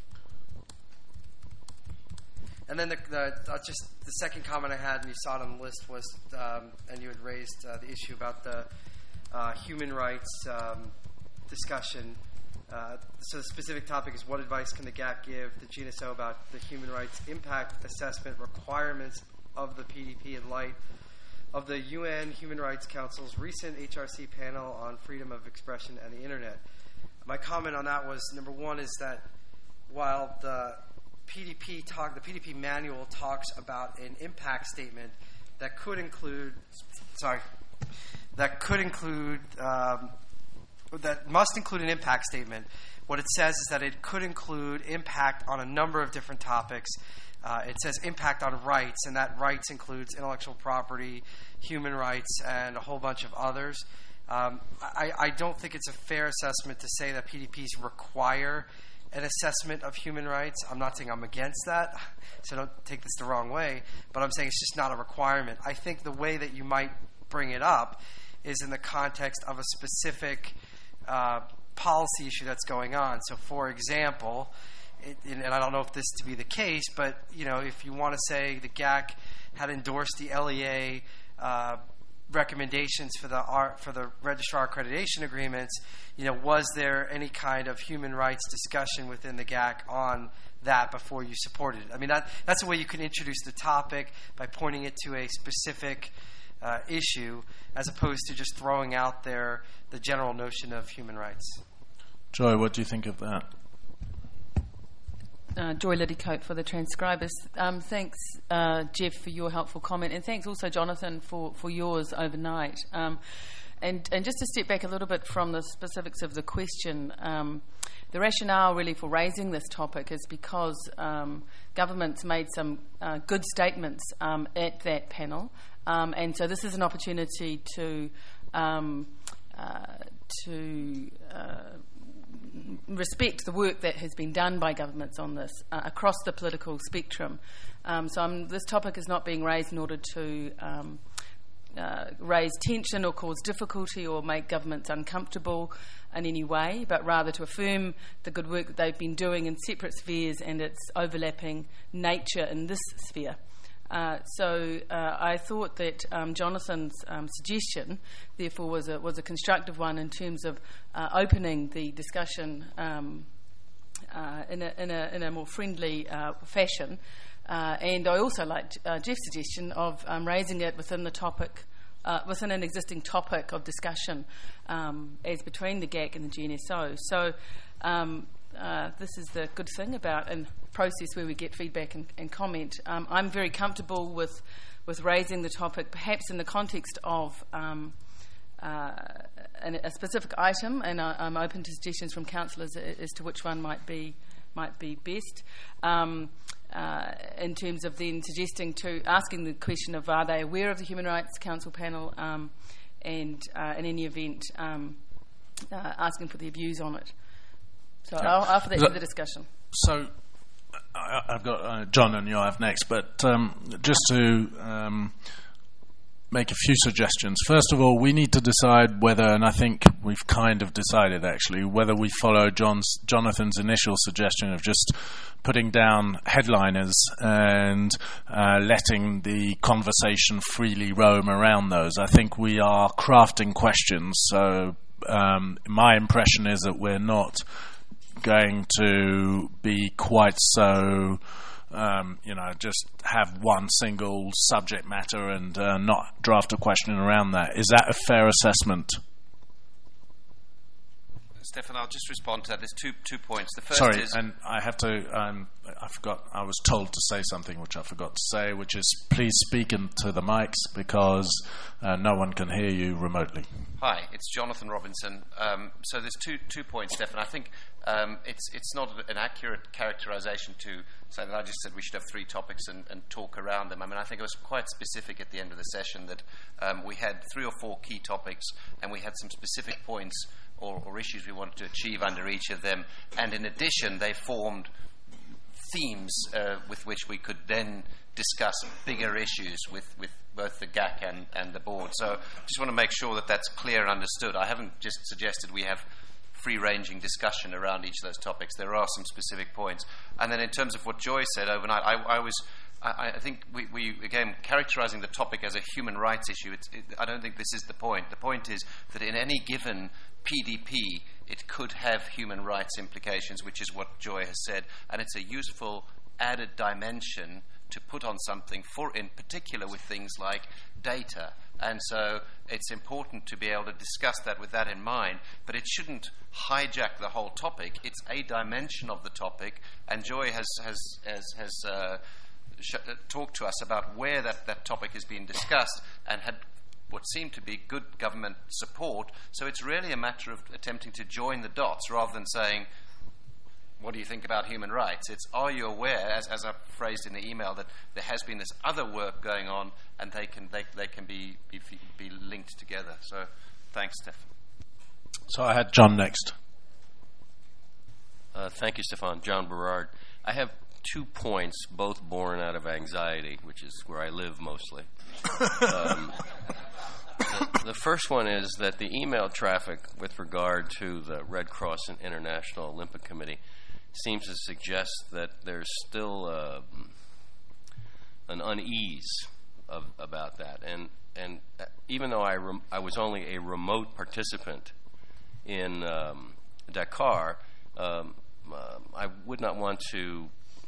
And then the, the uh, just the second comment I had, and you saw it on the list, was, um, and you had raised uh, the issue about the uh, human rights um, discussion. Uh, so the specific topic is, what advice can the G A C give the G N S O about the human rights impact assessment requirements of the P D P in light of the U N Human Rights Council's recent H R C panel on freedom of expression and the internet? My comment on that was, number one, is that while the P D P talk, the P D P manual talks about an impact statement that could include, sorry, that could include. Um, that must include an impact statement. What it says is that it could include impact on a number of different topics. Uh, it says impact on rights, and that rights includes intellectual property, human rights, and a whole bunch of others. Um, I, I don't think it's a fair assessment to say that P D Ps require an assessment of human rights. I'm not saying I'm against that, so don't take this the wrong way, but I'm saying it's just not a requirement. I think the way that you might bring it up is in the context of a specific Uh, policy issue that's going on. So, for example, it, and I don't know if this to be the case, but you know, if you want to say the G A C had endorsed the L E A uh, recommendations for the for the registrar accreditation agreements, you know, was there any kind of human rights discussion within the G A C on that before you supported it. I mean, that, that's the way you can introduce the topic, by pointing it to a specific uh, issue, as opposed to just throwing out there the general notion of human rights. Joy, what do you think of that? Uh, Joy Liddycote for the transcribers. Um, thanks, uh, Jeff, for your helpful comment, and thanks also, Jonathan, for, for yours overnight. Um, and, and just to step back a little bit from the specifics of the question, um, the rationale really for raising this topic is because um, governments made some uh, good statements um, at that panel, um, and so this is an opportunity to um, uh, to uh, respect the work that has been done by governments on this uh, across the political spectrum. Um, so I'm, this topic is not being raised in order to um, uh, raise tension or cause difficulty or make governments uncomfortable in any way, but rather to affirm the good work that they've been doing in separate spheres and its overlapping nature in this sphere. Uh, so uh, I thought that um, Jonathan's um, suggestion, therefore, was a, was a constructive one in terms of uh, opening the discussion um, uh, in, a, in, a, in a more friendly uh, fashion. Uh, and I also liked uh, Jeff's suggestion of um, raising it within the topic, uh, within an existing topic of discussion, um, as between the G A C and the G N S O. So. Um, Uh, this is the good thing about a process where we get feedback and, and comment. Um, I'm very comfortable with with raising the topic, perhaps in the context of um, uh, an, a specific item, and I, I'm open to suggestions from councillors as to which one might be might be best. Um, uh, in terms of then suggesting to asking the question of are they aware of the Human Rights Council panel, um, and uh, in any event um, uh, asking for their views on it. So yeah. I'll offer that to the discussion. So I, I've got uh, John and Yoav next, but um, just to um, make a few suggestions. First of all, we need to decide whether, and I think we've kind of decided actually, whether we follow John's, Jonathan's initial suggestion of just putting down headliners and uh, letting the conversation freely roam around those. I think we are crafting questions, so um, my impression is that we're not going to be quite so, um, you know, just have one single subject matter and uh, not draft a question around that. Is that a fair assessment? Stefan, I'll just respond to that. There's two two points. The first Sorry, is... and I have to, um, I forgot, I was told to say something which I forgot to say, which is please speak into the mics because uh, no one can hear you remotely. Hi, it's Jonathan Robinson. Um, so there's two two points, Stefan. I think um, it's it's not an accurate characterization to say that I just said we should have three topics and, and talk around them. I mean, I think it was quite specific at the end of the session that um, we had three or four key topics and we had some specific points or, or issues we wanted to achieve under each of them. And in addition, they formed themes uh, with which we could then discuss bigger issues with, with both the G A C and, and the board. So I just want to make sure that that's clear and understood. I haven't just suggested we have free-ranging discussion around each of those topics. There are some specific points. And then in terms of what Joy said overnight, I, I was... I, I think we, we, again, characterizing the topic as a human rights issue, it's, it, I don't think this is the point. The point is that in any given P D P, it could have human rights implications, which is what Joy has said, and it's a useful added dimension to put on something, for in particular with things like data. And so it's important to be able to discuss that with that in mind, but it shouldn't hijack the whole topic. It's a dimension of the topic, and Joy has, has, has, has uh, sh- talked to us about where that, that topic is being discussed and had what seemed to be good government support. So it's really a matter of attempting to join the dots rather than saying, what do you think about human rights? It's, are you aware, as, as I phrased in the email, that there has been this other work going on and they can they, they can be, be be linked together. So thanks, Stefan. So I had John next. Uh, thank you, Stefan. John Berard. I have two points, both born out of anxiety, which is where I live mostly. um, the, the first one is that the email traffic with regard to the Red Cross and International Olympic Committee seems to suggest that there's still uh, an unease of, about that. And and even though I, rem- I was only a remote participant in um, Dakar, um, uh, I would not want to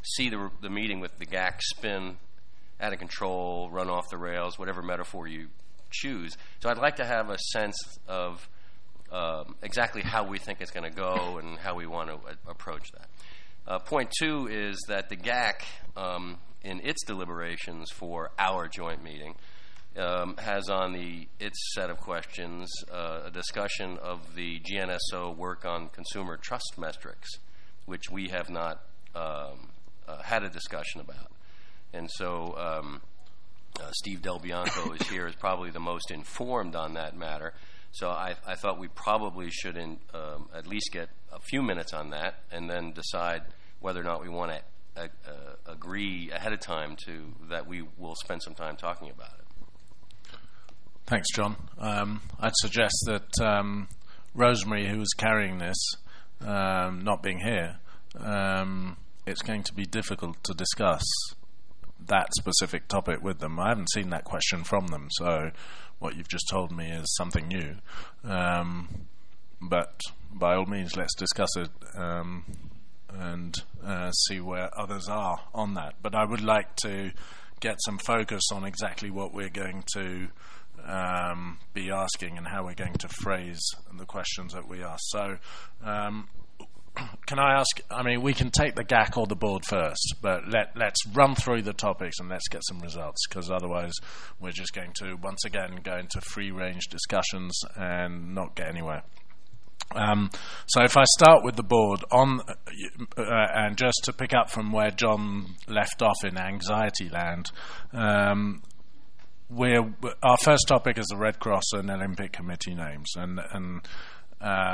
see the, the meeting with the G A C spin out of control, run off the rails, whatever metaphor you choose. So I'd like to have a sense of um, exactly how we think it's going to go and how we want to a- approach that. Uh, point two is that the G A C, um, in its deliberations for our joint meeting, um, has on the its set of questions uh, a discussion of the G N S O work on consumer trust metrics, which we have not um, uh, had a discussion about. And so um, uh, Steve Del Bianco is here, is probably the most informed on that matter. So I, I thought we probably should in, um, at least get a few minutes on that and then decide whether or not we want to uh, uh, agree ahead of time to that we will spend some time talking about it. Thanks, John. Um, I'd suggest that um, Rosemary, who is carrying this, um, not being here, um, it's going to be difficult to discuss that specific topic with them. I haven't seen that question from them, so what you've just told me is something new. Um, but by all means, let's discuss it um, and uh, see where others are on that. But I would like to get some focus on exactly what we're going to um, be asking and how we're going to phrase the questions that we ask. So um, can I ask, I mean, we can take the G A C or the board first, but let, let's run through the topics and let's get some results, because otherwise we're just going to, once again, go into free-range discussions and not get anywhere. Um, so if I start with the board, on, uh, and just to pick up from where John left off in anxiety land, um, we're, our first topic is the Red Cross and Olympic Committee names, and, and uh,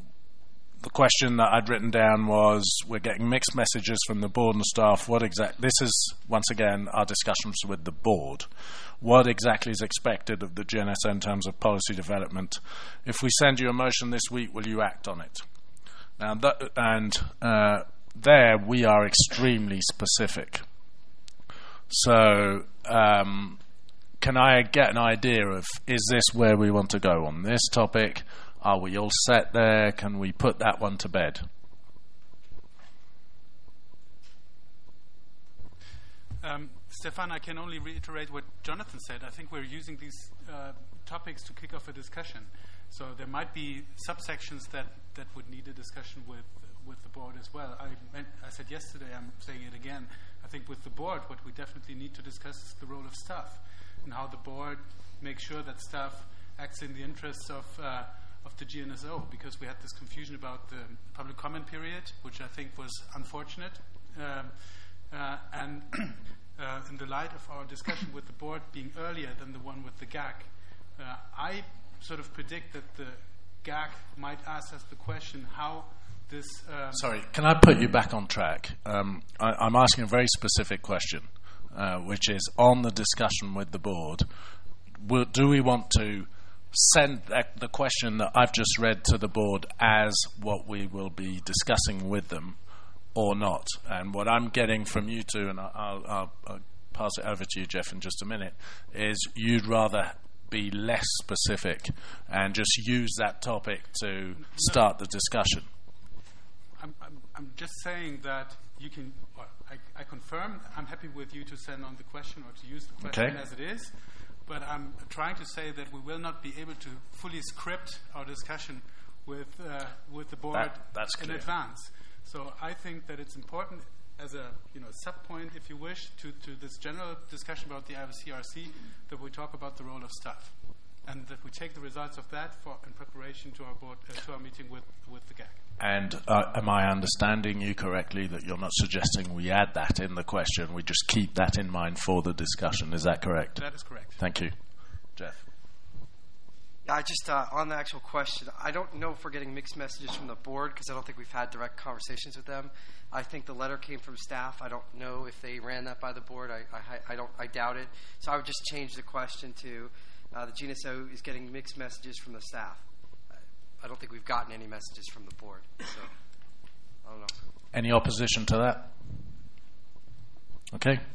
the question that I'd written down was, we're getting mixed messages from the board and staff. What exact? This is, once again, our discussions with the board. What exactly is expected of the G N S O in terms of policy development? If we send you a motion this week, will you act on it? Now, that, and uh, there we are extremely specific. So, um, can I get an idea of, is this where we want to go on this topic? Are we all set there? Can we put that one to bed? Um, Stefan, I can only reiterate what Jonathan said. I think we're using these uh, topics to kick off a discussion. So there might be subsections that, that would need a discussion with with the board as well. I, meant, I said yesterday, I'm saying it again, I think with the board what we definitely need to discuss is the role of staff and how the board makes sure that staff acts in the interests of uh, of the G N S O, because we had this confusion about the public comment period, which I think was unfortunate. Um, uh, and uh, in the light of our discussion with the board being earlier than the one with the G A C, uh, I sort of predict that the G A C might ask us the question how this... Um Sorry, can I put you back on track? Um, I, I'm asking a very specific question, uh, which is on the discussion with the board, will, do we want to send that, the question that I've just read to the board as what we will be discussing with them or not? And what I'm getting from you two, and I'll, I'll, I'll pass it over to you, Jeff, in just a minute, is you'd rather be less specific and just use that topic to start the discussion. I'm, I'm, I'm just saying that you can, well, I, I confirm, I'm happy with you to send on the question or to use the question Okay. as it is. But I'm trying to say that we will not be able to fully script our discussion with uh, with the board That- that's in clear. advance. So I think that it's important as a you know sub point, if you wish, to, to this general discussion about the I V C R C, that we talk about the role of staff, and that we take the results of that for in preparation to our board uh, to our meeting with with the G A C. And uh, am I understanding you correctly that you're not suggesting we add that in the question, we just keep that in mind for the discussion? Is that correct? That is correct. Thank you. Jeff? Yeah, I just, uh, on the actual question, I don't know if we're getting mixed messages from the board because I don't think we've had direct conversations with them. I think the letter came from staff. I don't know if they ran that by the board. I, I, I don't. I doubt it. So I would just change the question to uh, the G N S O is getting mixed messages from the staff. I don't think we've gotten any messages from the board. So I don't know. Any opposition to that? Okay.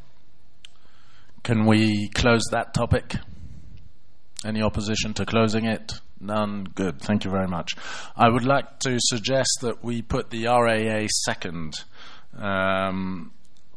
Can we close that topic? Any opposition to closing it? None? Good. Thank you very much. I would like to suggest that we put the R A A second. Um,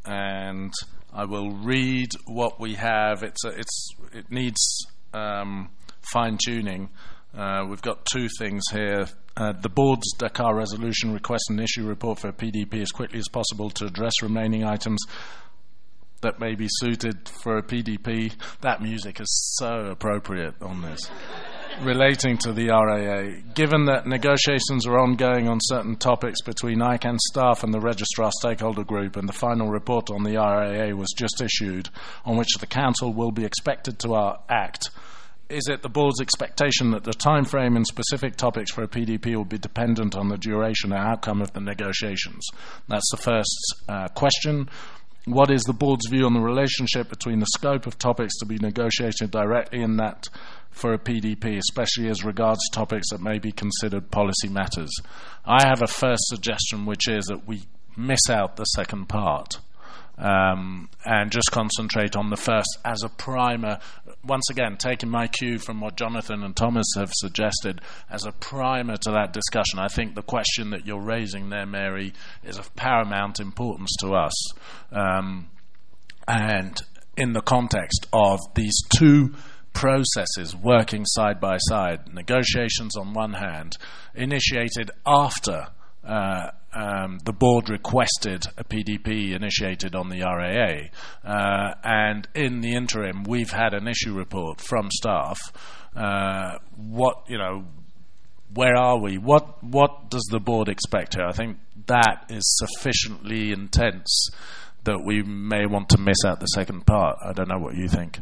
and I will read what we have. It's a, it's it needs um, fine tuning. Uh, we've got two things here. Uh, the board's Dakar resolution requests an issue report for P D P as quickly as possible to address remaining items that may be suited for a P D P. That music is so appropriate on this. Relating to the R A A. Given that negotiations are ongoing on certain topics between I CANN staff and the Registrar Stakeholder Group, and the final report on the R A A was just issued, on which the Council will be expected to uh, act, is it the Board's expectation that the time frame and specific topics for a P D P will be dependent on the duration and outcome of the negotiations? That's the first uh, question. What is the Board's view on the relationship between the scope of topics to be negotiated directly and that for a P D P, especially as regards topics that may be considered policy matters? I have a first suggestion, which is that we miss out the second part. Um, and just concentrate on the first as a primer. Once again, taking my cue from what Jonathan and Thomas have suggested, as a primer to that discussion. I think the question that you're raising there, Mary, is of paramount importance to us. Um, and in the context of these two processes working side by side, negotiations on one hand, initiated after uh, Um, the board requested a P D P initiated on the R A A, uh, and in the interim we've had an issue report from staff. Uh, what, you know, where are we? What what does the board expect here? I think that is sufficiently intense that we may want to miss out the second part. I don't know what you think.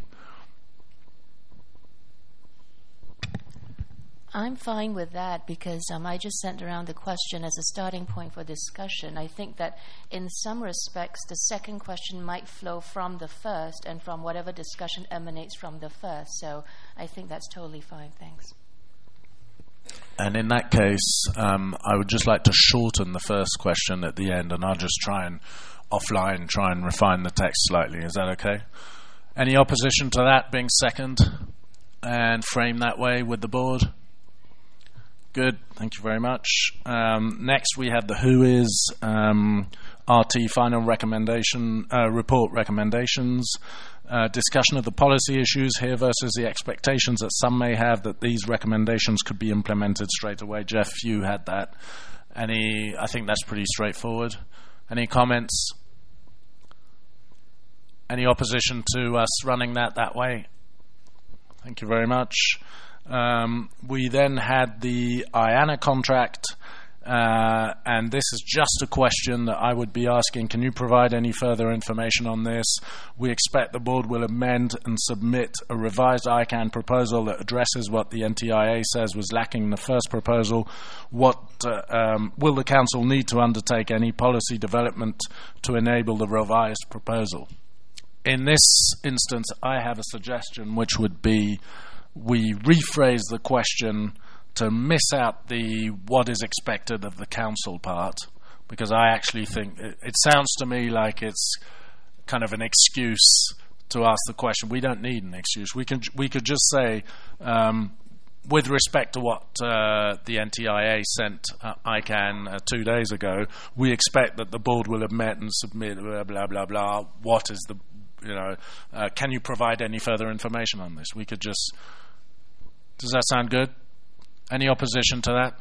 I'm fine with that because um, I just sent around the question as a starting point for discussion. I think that in some respects the second question might flow from the first and from whatever discussion emanates from the first. So I think that's totally fine. Thanks. And in that case, um, I would just like to shorten the first question at the end, and I'll just try and offline try and refine the text slightly. Is that okay? Any opposition to that being second and framed that way with the board? Good, thank you very much. Um, next we have the Who Is um, R T final recommendation uh, report recommendations. Uh, discussion of the policy issues here versus the expectations that some may have that these recommendations could be implemented straight away. Jeff, you had that. Any? I think that's pretty straightforward. Any comments? Any opposition to us running that that way? Thank you very much. Um, we then had the I A N A contract, uh, and this is just a question that I would be asking, can you provide any further information on this? We expect the board will amend and submit a revised I CANN proposal that addresses what the N T I A says was lacking in the first proposal. What uh, um, will the council need to undertake any policy development to enable the revised proposal? In this instance, I have a suggestion, which would be we rephrase the question to miss out the what is expected of the council part, because I actually think it, it sounds to me like it's kind of an excuse to ask the question. We don't need an excuse. We can we could just say, um, with respect to what uh, the N T I A sent uh, I CANN uh, two days ago, we expect that the board will have met and submit blah blah blah blah. What is the you know? Uh, can you provide any further information on this? We could just. Does that sound good? Any opposition to that?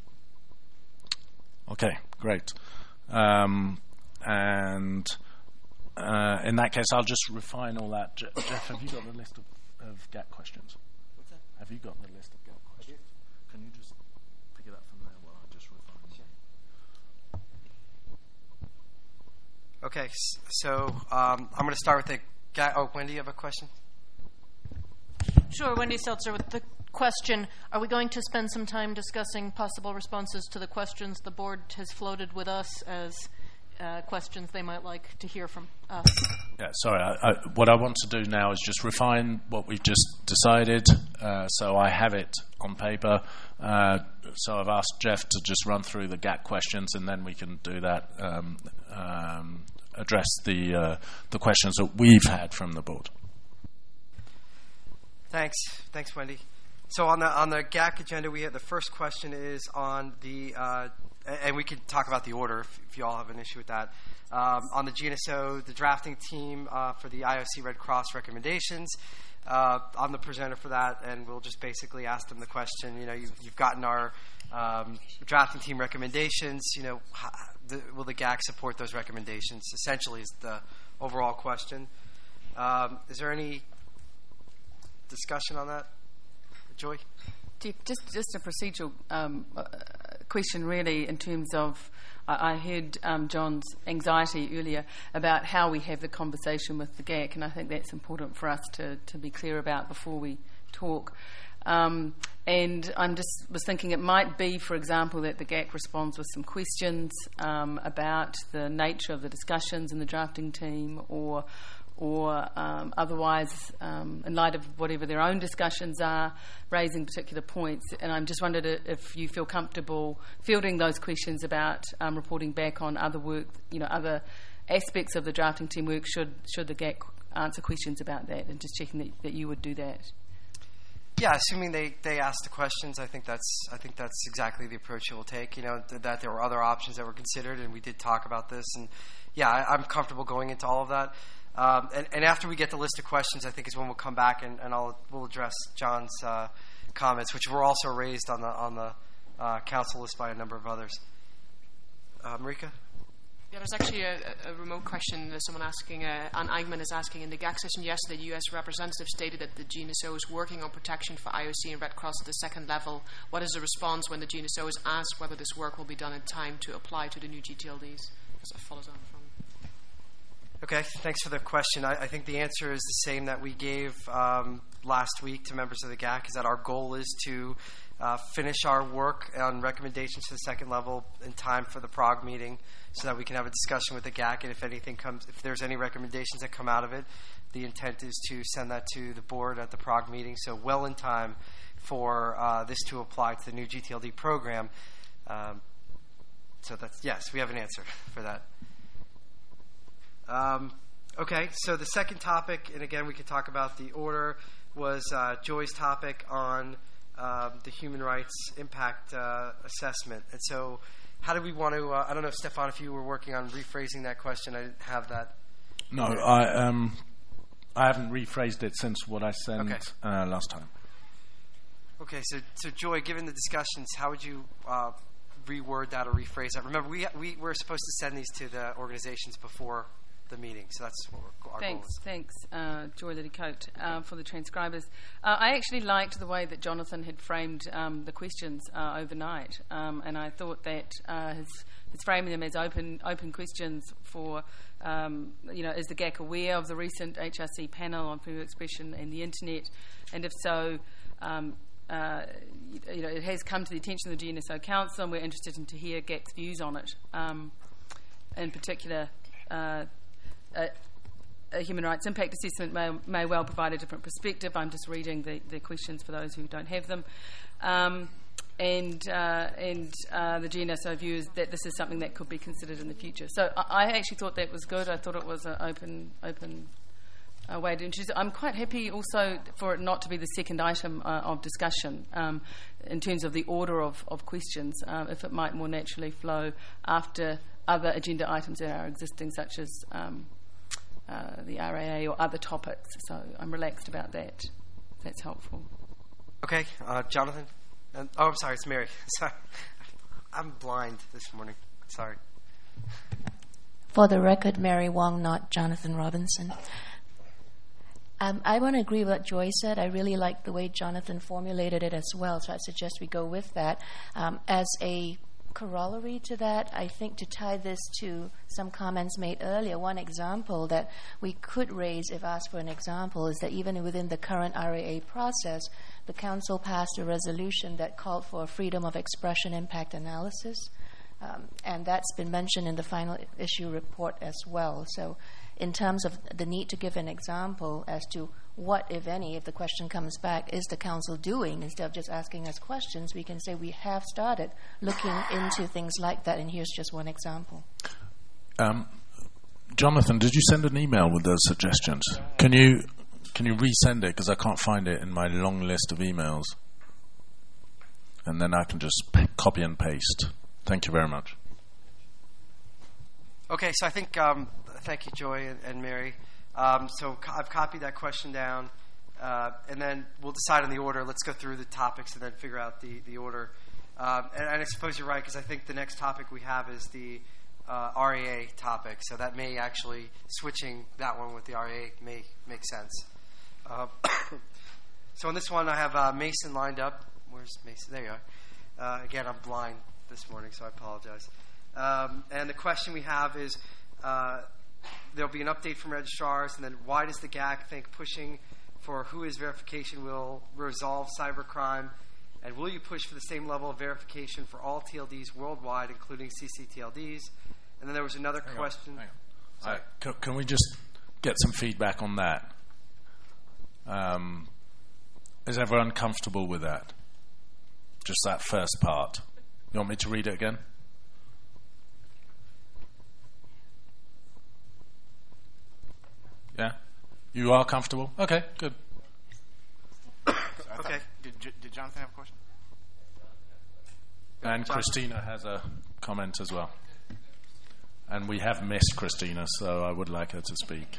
Okay, great. Um, and uh, in that case, I'll just refine all that. Je- Jeff, have you got the list of, of G A T questions? What's that? Have you got the list of G A T questions? Can you just pick it up from there while I just refine it? Okay, so um, I'm going to start with the G A T. Oh, Wendy, you have a question? Sure, Wendy Seltzer with the question, are we going to spend some time discussing possible responses to the questions the board has floated with us as uh, questions they might like to hear from us? Yeah, sorry. I, I, what I want to do now is just refine what we've just decided, uh, so I have it on paper. Uh, so I've asked Jeff to just run through the G A T questions, and then we can do that, um, um, address the uh, the questions that we've had from the board. Thanks. Thanks, Wendy. So on the on the G A C agenda, we have the first question is on the uh, and we can talk about the order if, if you all have an issue with that. Um, on the G N S O, the drafting team uh, for the I O C Red Cross recommendations, uh, I'm the presenter for that, and we'll just basically ask them the question. You know, you, you've gotten our um, drafting team recommendations. You know, how, the, will the G A C support those recommendations? Essentially, is the overall question. Um, is there any discussion on that, Joy? Just, just a procedural um, uh, question, really, in terms of I, I heard um, John's anxiety earlier about how we have the conversation with the G A C, and I think that's important for us to, to be clear about before we talk. Um, and I'm just was thinking it might be, for example, that the G A C responds with some questions um, about the nature of the discussions in the drafting team, or or um, otherwise, um, in light of whatever their own discussions are, raising particular points. And I'm just wondered if you feel comfortable fielding those questions about um, reporting back on other work, you know, other aspects of the drafting team work, should should the G A C answer questions about that, and just checking that, that you would do that. Yeah, assuming they, they ask the questions, I think that's I think that's exactly the approach it will take. You know, th- that there were other options that were considered, and we did talk about this. And yeah, I, I'm comfortable going into all of that. Um, and, and after we get the list of questions, I think is when we'll come back and, and I'll we'll address John's uh, comments, which were also raised on the on the uh, council list by a number of others. Uh, Marika? Yeah, there's actually a, a remote question. There's someone asking, uh, Ann Eichmann is asking, in the G A C session yesterday, the U S representative stated that the G N S O is working on protection for I O C and Red Cross at the second level. What is the response when the G N S O is asked whether this work will be done in time to apply to the new G T L Ds? As it follows on from. Okay, thanks for the question. I, I think the answer is the same that we gave um, last week to members of the G A C, is that our goal is to uh, finish our work on recommendations to the second level in time for the Prague meeting, so that we can have a discussion with the G A C, and if anything comes, if there's any recommendations that come out of it, the intent is to send that to the board at the Prague meeting, so well in time for uh, this to apply to the new G T L D program. Um, so that's, yes, we have an answer for that. Um, okay, so the second topic, and again we could talk about the order, was uh, Joy's topic on um, the human rights impact uh, assessment. And so how do we want to, uh, I don't know, Stefan, if you were working on rephrasing that question. I didn't have that. No, I um, I haven't rephrased it since what I sent okay. uh, last time. Okay, so, so Joy, given the discussions, how would you uh, reword that or rephrase that? Remember, we, we we're supposed to send these to the organizations before the meeting, so that's what we're, our thanks, goal is. Thanks, uh, Joy Liddy-Cote, uh, for the transcribers. Uh, I actually liked the way that Jonathan had framed um, the questions uh, overnight, um, and I thought that uh, his, his framing them as open open questions for, um, you know, is the G A C aware of the recent H R C panel on freedom of expression and the internet, and if so, um, uh, you know, it has come to the attention of the G N S O Council, and we're interested in to hear G A C's views on it. Um, in particular, uh, A, a human rights impact assessment may, may well provide a different perspective. I'm just reading the, the questions for those who don't have them. Um, and uh, and uh, the G N S O views that this is something that could be considered in the future. So I, I actually thought that was good. I thought it was an open, open uh, way to introduce it. I'm quite happy also for it not to be the second item uh, of discussion um, in terms of the order of, of questions, uh, if it might more naturally flow after other agenda items that are existing, such as um, Uh, the R A A or other topics. So I'm relaxed about that. That's helpful. Okay, uh, Jonathan. Uh, oh, I'm sorry, it's Mary. Sorry, I'm blind this morning. Sorry. For the record, Mary Wong, not Jonathan Robinson. Um, I want to agree with what Joy said. I really like the way Jonathan formulated it as well, so I suggest we go with that. Um, as a corollary to that, I think to tie this to some comments made earlier, one example that we could raise if asked for an example is that even within the current R A A process, the Council passed a resolution that called for a freedom of expression impact analysis, um, and that's been mentioned in the final issue report as well. So in terms of the need to give an example as to what, if any, if the question comes back, is the Council doing, instead of just asking us questions, we can say we have started looking into things like that, and here's just one example. Um, Jonathan, did you send an email with those suggestions? Can you can you resend it, because I can't find it in my long list of emails, and then I can just p- copy and paste. Thank you very much. Okay, so I think, um, thank you, Joy and, and Mary. Um, so co- I've copied that question down, uh, and then we'll decide on the order. Let's go through the topics and then figure out the, the order. Um, and, and I suppose you're right, because I think the next topic we have is the uh, R A A topic. So that may actually, switching that one with the R A A may make sense. Uh, so on this one, I have uh, Mason lined up. Where's Mason? There you are. Uh, again, I'm blind this morning, so I apologize. Um, and the question we have is, uh, there'll be an update from registrars, and then why does the G A C think pushing for W H O is verification will resolve cybercrime, and will you push for the same level of verification for all T L Ds worldwide, including C C T L Ds? And then there was another hang question. On, hang on. Uh, can, can we just get some feedback on that? Um, is everyone comfortable with that? Just that first part. You want me to read it again? Yeah? You are comfortable? Okay, good. So okay. Did, did Jonathan have a question? And Christina has a comment as well. And we have missed Christina, so I would like her to speak.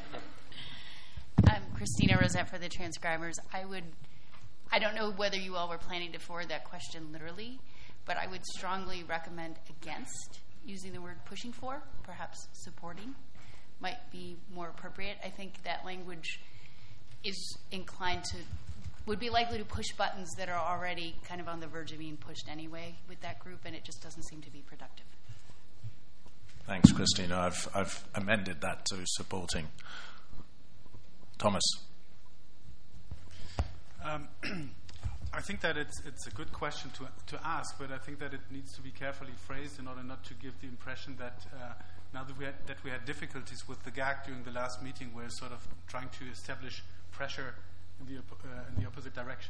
I'm Christina Rosette for the transcribers. I would, I don't know whether you all were planning to forward that question literally, but I would strongly recommend against using the word pushing for, perhaps supporting might be more appropriate. I think that language is inclined to, would be likely to push buttons that are already kind of on the verge of being pushed anyway with that group, and it just doesn't seem to be productive. Thanks, Christina. I've, I've amended that to supporting. Thomas. Um, I think that it's it's a good question to to ask, but I think that it needs to be carefully phrased in order not to give the impression that uh, now that we had, that we had difficulties with the G A C during the last meeting, we're sort of trying to establish pressure in the op- uh, in the opposite direction.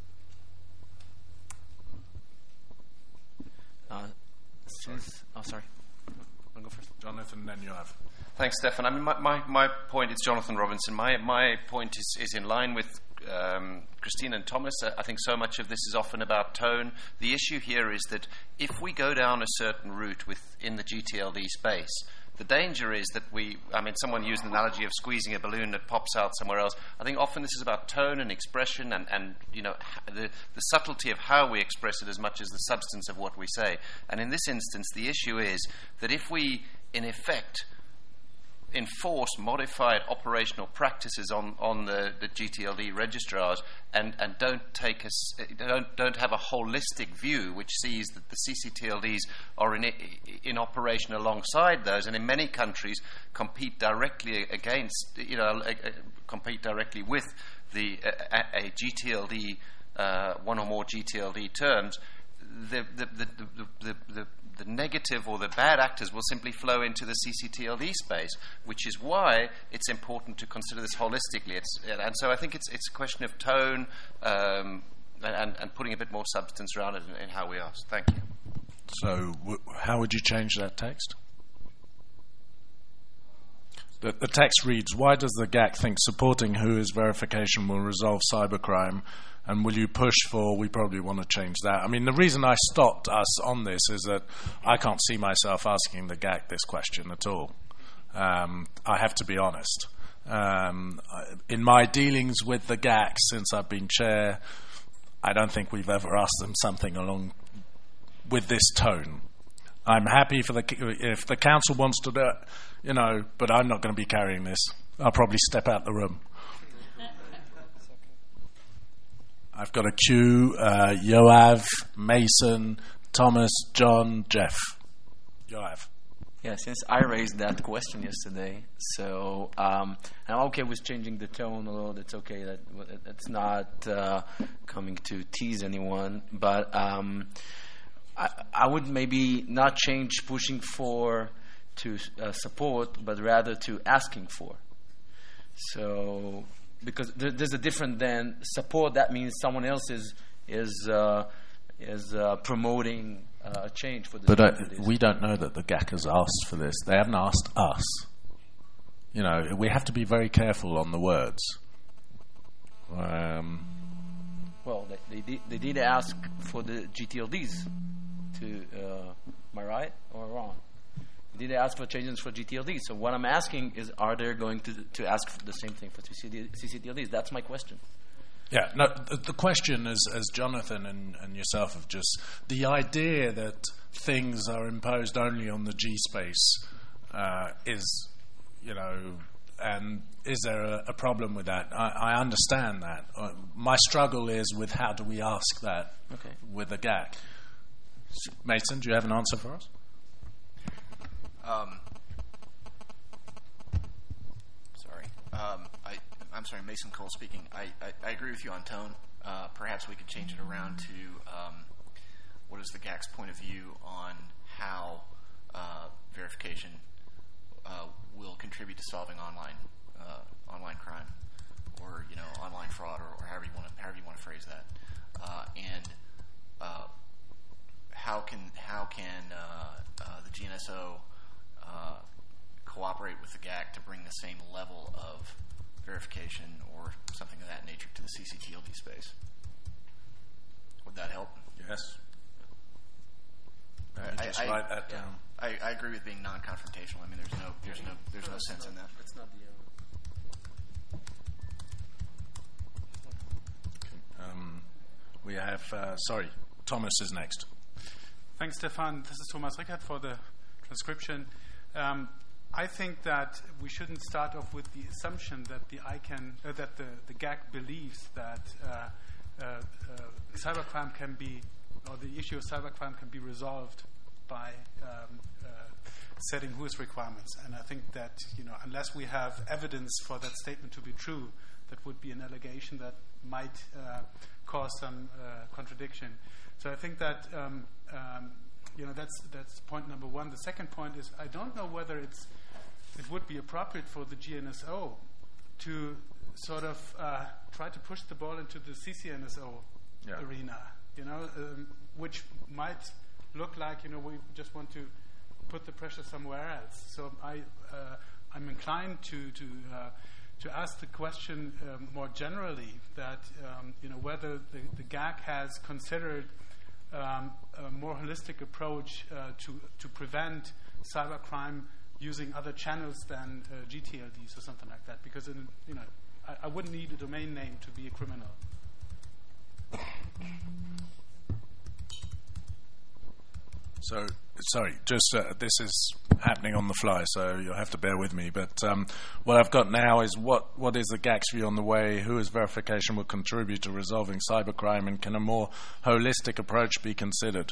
Uh, since, oh, sorry. I'll go first. Jonathan, then you have. Thanks, Stefan. I mean, my, my, my point is Jonathan Robinson. My my point is, is in line with um, Christine and Thomas. I think so much of this is often about tone. The issue here is that if we go down a certain route within the G T L D space, the danger is that we, I mean, someone used the analogy of squeezing a balloon that pops out somewhere else. I think often this is about tone and expression and, and you know, the, the subtlety of how we express it as much as the substance of what we say. And in this instance, the issue is that if we, in effect, enforce modified operational practices on, on the, the G T L D registrars and, and don't take us don't don't have a holistic view which sees that the C C T L Ds are in in operation alongside those, and in many countries compete directly against you know compete directly with the a, a G T L D uh, one or more G T L D terms. The the the the, the, the the negative or the bad actors will simply flow into the C C T L D space, which is why it's important to consider this holistically. It's, and so I think it's it's a question of tone um, and, and putting a bit more substance around it in, in how we ask. Thank you. So w- how would you change that text? The, the text reads, why does the G A C think supporting W H O is verification will resolve cybercrime? And will you push for, we probably want to change that. I mean, the reason I stopped us on this is that I can't see myself asking the G A C this question at all. Um, I have to be honest. Um, in my dealings with the G A C since I've been chair, I don't think we've ever asked them something along with this tone. I'm happy for the if the council wants to do it, you know, but I'm not going to be carrying this. I'll probably step out the room. I've got a queue, uh, Yoav, Mason, Thomas, John, Jeff. Yoav. Yeah, since I raised that question yesterday, so um, I'm okay with changing the tone a little. It's okay that it's not uh, coming to tease anyone, but um, I, I would maybe not change pushing for to uh, support, but rather to asking for. So... Because there, there's a different than support. That means someone else is is uh, is uh, promoting uh, a change for the. But uh, we don't know that the G A C has asked for this. They haven't asked us. You know, we have to be very careful on the words. Um, well, they, they did they did ask for the G T L Ds to, uh, am I right or wrong? Did they ask for changes for G T L D? So what I'm asking is, are they going to to ask for the same thing for C C T L Ds? That's my question. Yeah, no, the, the question is, as Jonathan and, and yourself have just, the idea that things are imposed only on the G space uh, is, you know, and is there a, a problem with that? I, I understand that. Uh, my struggle is with how do we ask that okay. with the G A C. Mason, do you have an answer for us? Um, sorry. Um, I, I'm sorry, Mason Cole speaking. I, I, I agree with you on tone. Uh, perhaps we could change it around to um, what is the G A C's point of view on how uh, verification uh, will contribute to solving online uh, online crime, or you know, online fraud, or, or however you want to however you want to phrase that, uh, and uh, how can how can uh, uh, the G N S O uh, cooperate with the G A C to bring the same level of verification or something of that nature to the C C T L D space? Would that help? Yes. I, just I, write that yeah, down. I, I agree with being non-confrontational. I mean, there's no, there's no, there's no sense in that. That's not the. Um, we have, uh, sorry, Thomas is next. Thanks, Stefan. This is Thomas Rickert for the transcription. Um, I think that we shouldn't start off with the assumption that the I C A N, uh, that the, the G A C believes that uh, uh, uh, cybercrime can be, or the issue of cybercrime can be resolved by um, uh, setting W H O S requirements. And I think that, you know, unless we have evidence for that statement to be true, that would be an allegation that might uh, cause some uh, contradiction. So I think that um, um, you know that's that's point number one. The second point is I don't know whether it's it would be appropriate for the G N S O to sort of uh, try to push the ball into the C C N S O yeah. arena. You know, um, which might look like you know we just want to put the pressure somewhere else. So I uh, I'm inclined to to uh, to ask the question um, more generally that um, you know whether the, the G A C has considered um, a more holistic approach uh, to to prevent cybercrime using other channels than uh, G T L Ds or something like that. Because in, you know I, I wouldn't need a domain name to be a criminal. So, sorry, just uh, this is happening on the fly, so you'll have to bear with me. But um, what I've got now is what, what is the G A C's view on the way W H O S verification will contribute to resolving cybercrime, and can a more holistic approach be considered?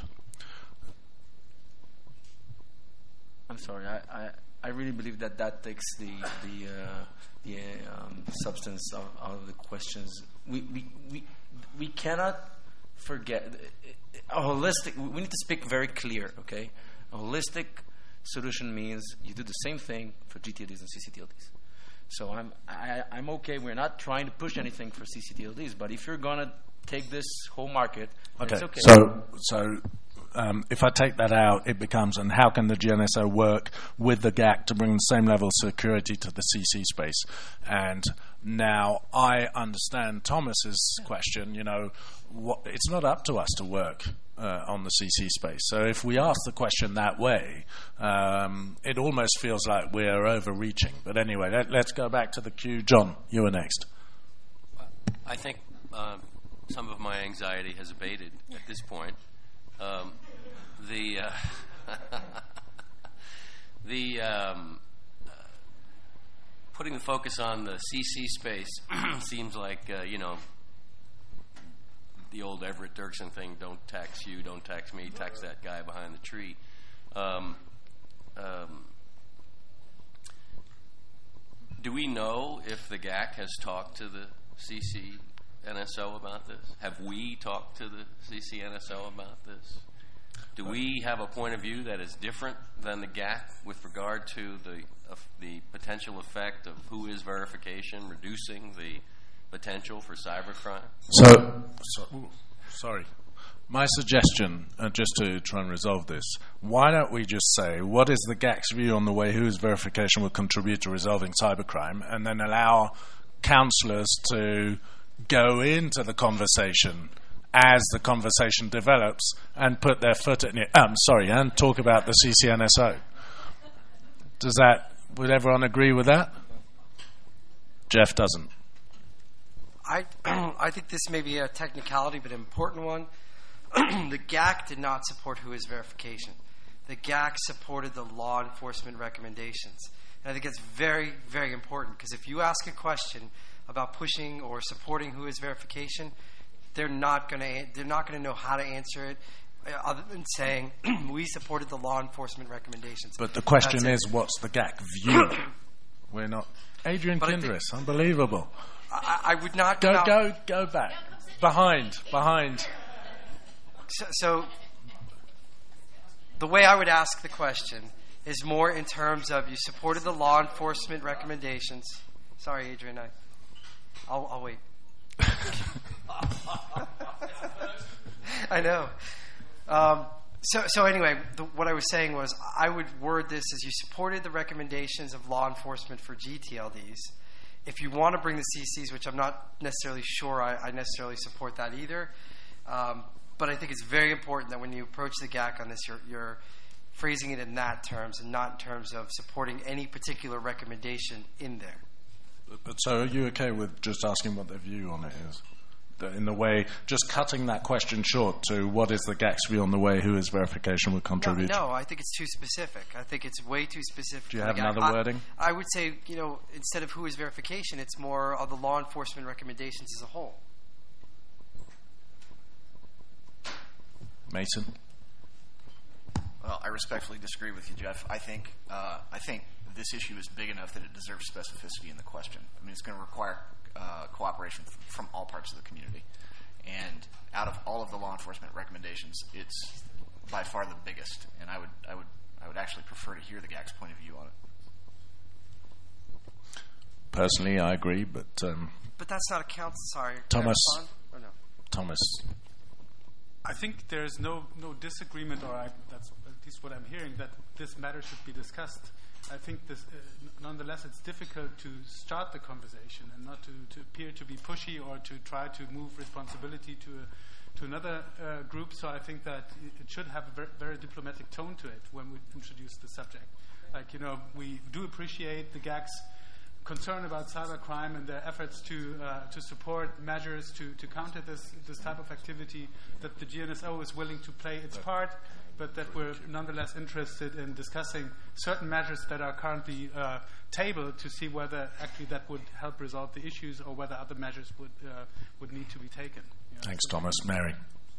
I'm sorry, I, I, I really believe that that takes the the uh, the um, substance of, of the questions. We we we we cannot forget. A holistic, we need to speak very clear, okay? A holistic solution means you do the same thing for G T L Ds and C C T L Ds. So I'm I, I'm okay. We're not trying to push anything for C C T L Ds, but if you're gonna take this whole market, okay. it's okay. So so um, if I take that out, it becomes, and how can the G N S O work with the G A C to bring the same level of security to the C C space? And now I understand Thomas's question. You know, what, it's not up to us to work uh, on the C C space. So if we ask the question that way, um, it almost feels like we're overreaching. But anyway, let, let's go back to the queue. John, you were next. I think uh, some of my anxiety has abated at this point. Um, the uh, the um, uh, putting the focus on the C C space seems like uh, you know the old Everett Dirksen thing: don't tax you, don't tax me, tax that guy behind the tree. Um, um, do we know if the G A C has talked to the C C N S O about this? Have we talked to the C C N S O about this? Do we have a point of view that is different than the G A C with regard to the uh, the potential effect of W H O S verification reducing the potential for cybercrime? So, so sorry. My suggestion, uh, just to try and resolve this, why don't we just say, what is the G A C's view on the way W H O S verification will contribute to resolving cybercrime, and then allow counsellors to go into the conversation as the conversation develops and put their foot in it. Um, sorry, and talk about the C C N S O. Does that, would everyone agree with that? Jeff doesn't. I I think this may be a technicality, but an important one. The G A C did not support W H O is verification. The G A C supported the law enforcement recommendations. And I think it's very, very important, because if you ask a question about pushing or supporting W H O is verification, they're not going to they're not going to know how to answer it, uh, other than saying we supported the law enforcement recommendations. But the question That's is, it. what's the G A C view? We're not. Adrian But I Kindris, think- unbelievable. I, I would not Go, not- go, go back. Behind, behind. So, so the way I would ask the question is more in terms of you supported the law enforcement recommendations. Sorry, Adrian, I, I'll, I'll wait. I know. Um, so, so anyway, the, what I was saying was I would word this as you supported the recommendations of law enforcement for G T L Ds. If you want to bring the C Cs, which I'm not necessarily sure I, I necessarily support that either, um, but I think it's very important that when you approach the G A C on this, you're, you're phrasing it in that terms and not in terms of supporting any particular recommendation in there. But, but so are you okay with just asking what their view on it is? That in the way, just cutting that question short to what is the G A C's view on the way W H O is verification would contribute? No, no, I think it's too specific. I think it's way too specific. Do you for have the G A C. another I- wording? I would say, you know, instead of W H O is verification, it's more of the law enforcement recommendations as a whole. Mason? Well, I respectfully disagree with you, Jeff. I think uh, I think this issue is big enough that it deserves specificity in the question. I mean, it's going to require uh, cooperation f- from all parts of the community. And out of all of the law enforcement recommendations, it's by far the biggest. And I would I would I would actually prefer to hear the G A C's point of view on it. Personally, I agree, but um, But that's not a council. Sorry, can I Thomas. respond? Or no? Thomas. I think there is no, no disagreement, or I, that's at least what I'm hearing, that this matter should be discussed. I think this, uh, n- nonetheless, it's difficult to start the conversation and not to, to appear to be pushy or to try to move responsibility to a, to another uh, group. So I think that it, it should have a very, very diplomatic tone to it when we introduce the subject. Like, you know, we do appreciate the G A C's concern about cybercrime and their efforts to uh, to support measures to, to counter this this type of activity, that the G N S O is willing to play its part, but that we're nonetheless interested in discussing certain measures that are currently uh, tabled to see whether actually that would help resolve the issues or whether other measures would uh, would need to be taken. You know, Thanks, so- Thomas. Mary.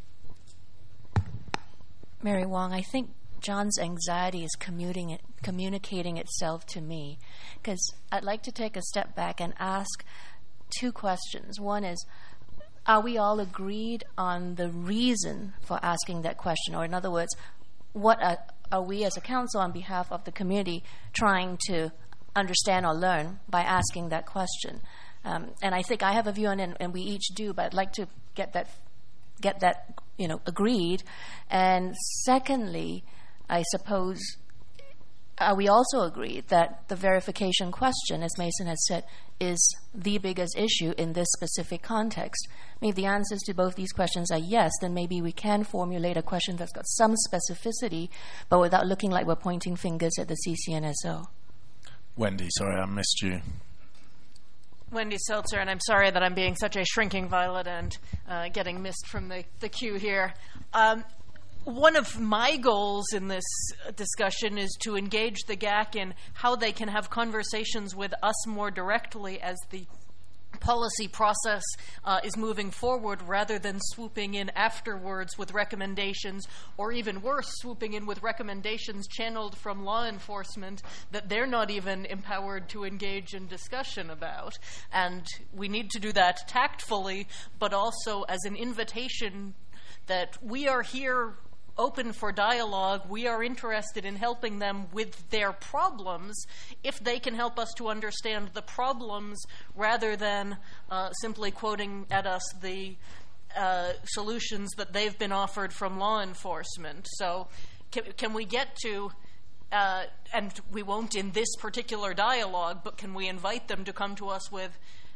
Mary Wong, I think John's anxiety is commuting it, communicating itself to me, because I'd like to take a step back and ask two questions. One is, are we all agreed on the reason for asking that question? Or in other words, what are, are we as a council on behalf of the community trying to understand or learn by asking that question? Um, and I think I have a view on it, and we each do, but I'd like to get that get that you know agreed. And secondly, I suppose, are we also agreed that the verification question, as Mason has said, is the biggest issue in this specific context? I mean, if the answers to both these questions are yes, then maybe we can formulate a question that's got some specificity, but without looking like we're pointing fingers at the C C N S O. Wendy, sorry, I missed you. Wendy Seltzer, and I'm sorry that I'm being such a shrinking violet and uh, getting missed from the, the queue here. Um, One of my goals in this discussion is to engage the G A C in how they can have conversations with us more directly as the policy process uh, is moving forward, rather than swooping in afterwards with recommendations, or even worse, swooping in with recommendations channeled from law enforcement that they're not even empowered to engage in discussion about. And we need to do that tactfully, but also as an invitation that we are here open for dialogue. We are interested in helping them with their problems if they can help us to understand the problems, rather than uh, simply quoting at us the uh, solutions that they've been offered from law enforcement. So can, can we get to, uh, and we won't in this particular dialogue, but can we invite them to come to us with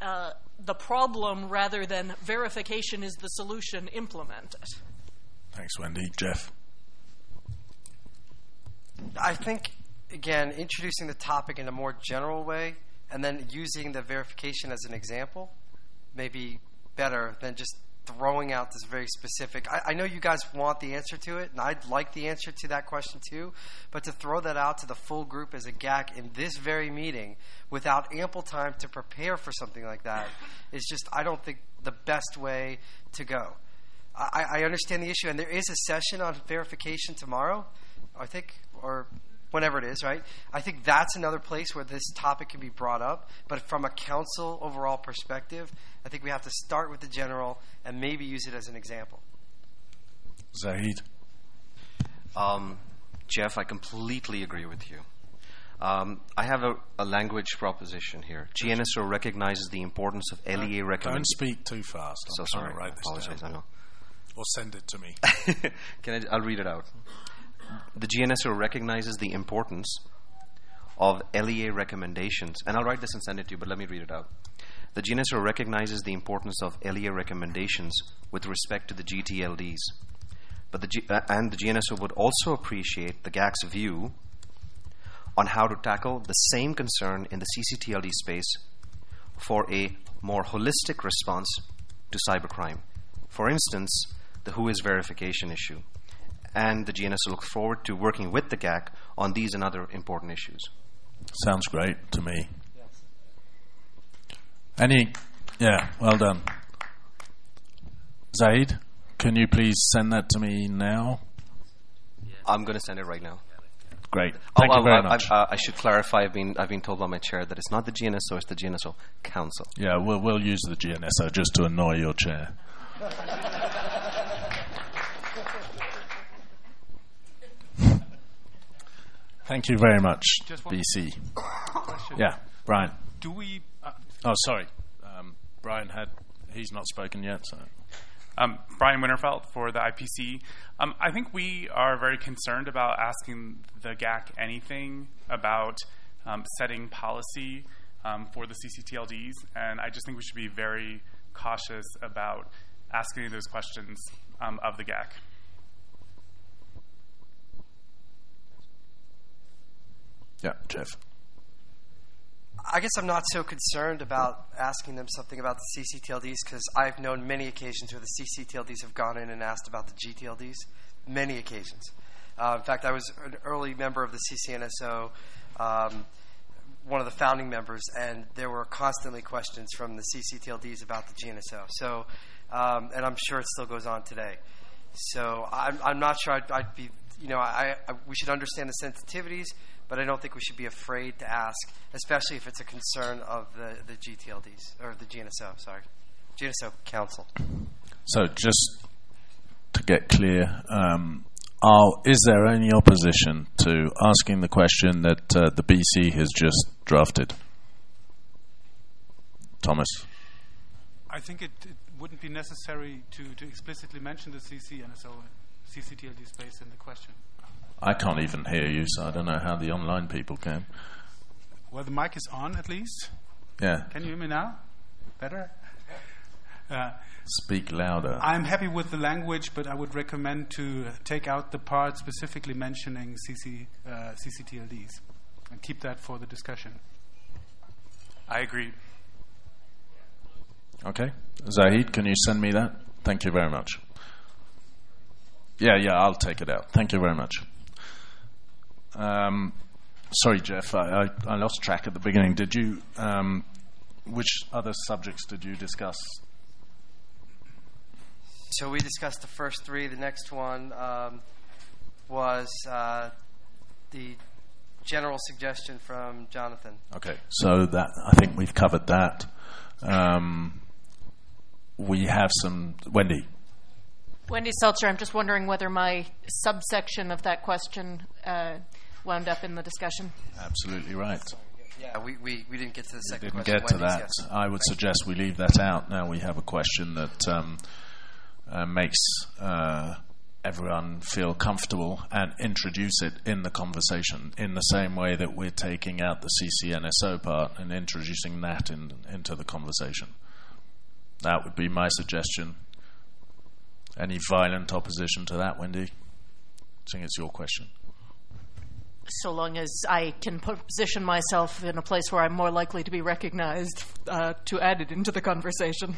uh, the problem rather than verification is the solution, implement it. Thanks, Wendy. Jeff? I think, again, introducing the topic in a more general way and then using the verification as an example may be better than just throwing out this very specific. I, I know you guys want the answer to it, and I'd like the answer to that question too, but to throw that out to the full group as a G A C in this very meeting without ample time to prepare for something like that is just, I don't think, the best way to go. I, I understand the issue, and there is a session on verification tomorrow, I think, or whenever it is, right? I think that's another place where this topic can be brought up. But from a council overall perspective, I think we have to start with the general and maybe use it as an example. Zahid? Um, Jeff, I completely agree with you. Um, I have a, a language proposition here. G N S O recognizes the importance of L E A recommendations. Don't speak too fast. I'm so trying sorry. to write this Apologize, down. I know. Or send it to me. Can I, I'll read it out. The G N S O recognizes the importance of L E A recommendations. And I'll write this and send it to you, but let me read it out. The G N S O recognizes the importance of L E A recommendations with respect to the G T L Ds. But the G, uh, and the G N S O would also appreciate the G A C's view on how to tackle the same concern in the C C T L D space for a more holistic response to cybercrime. For instance, the Who is verification issue. And the G N S O looks forward to working with the G A C on these and other important issues. Sounds great to me. Any? Yeah, well done. Zaid, can you please send that to me now? I'm going to send it right now. Great. Thank oh, you very I, much. I, I should clarify. I've been I've been told by my chair that it's not the G N S O, it's the G N S O Council. Yeah, we'll we'll use the G N S O just to annoy your chair. Thank you very much, B C. Question. Yeah, Brian. Do we? Uh, oh, sorry. Um, Brian had. He's not spoken yet. So. Um, Brian Winterfeld for the I P C. Um, I think we are very concerned about asking the G A C anything about um, setting policy um, for the C C T L Ds, and I just think we should be very cautious about asking those questions um, of the G A C. Yeah, Jeff. I guess I'm not so concerned about asking them something about the C C T L Ds because I've known many occasions where the C C T L Ds have gone in and asked about the G T L Ds. Many occasions. Uh, in fact, I was an early member of the C C N S O, um, one of the founding members, and there were constantly questions from the C C T L Ds about the G N S O. So, um, and I'm sure it still goes on today. So I'm, I'm not sure I'd, I'd be, you know, I, I, we should understand the sensitivities, but I don't think we should be afraid to ask, especially if it's a concern of the, the G T L Ds, or the G N S O, sorry. G N S O Council. So just to get clear, um, are, is there any opposition to asking the question that uh, the B C has just drafted? Thomas? I think it, it wouldn't be necessary to, to explicitly mention the C C N S O, C C T L D space in the question. I can't even hear you, so I don't know how the online people can. Well, the mic is on at least. Yeah. Can you hear me now? Better? Uh, Speak louder. I'm happy with the language, but I would recommend to take out the part specifically mentioning C C, uh, C C T L Ds and keep that for the discussion. I agree. Okay. Zahid, can you send me that? Thank you very much. Yeah, yeah, I'll take it out. Thank you very much. Um, sorry, Jeff, I, I, I lost track at the beginning. Did you, um, which other subjects did you discuss? So we discussed the first three. The next one um, was uh, the general suggestion from Jonathan. Okay, so that I think we've covered that. Um, we have some... Wendy. Wendy Seltzer, I'm just wondering whether my subsection of that question uh, wound up in the discussion. Absolutely right. Yeah, we, we, we didn't get to the second didn't question. get to Wendy's, that. yes. I would suggest we leave that out. Now we have a question that um, uh, makes uh, everyone feel comfortable and introduce it in the conversation in the same way that we're taking out the C C N S O part and introducing that in, into the conversation. That would be my suggestion. Any violent opposition to that, Wendy? I think it's your question. So long as I can position myself in a place where I'm more likely to be recognized uh, to add it into the conversation.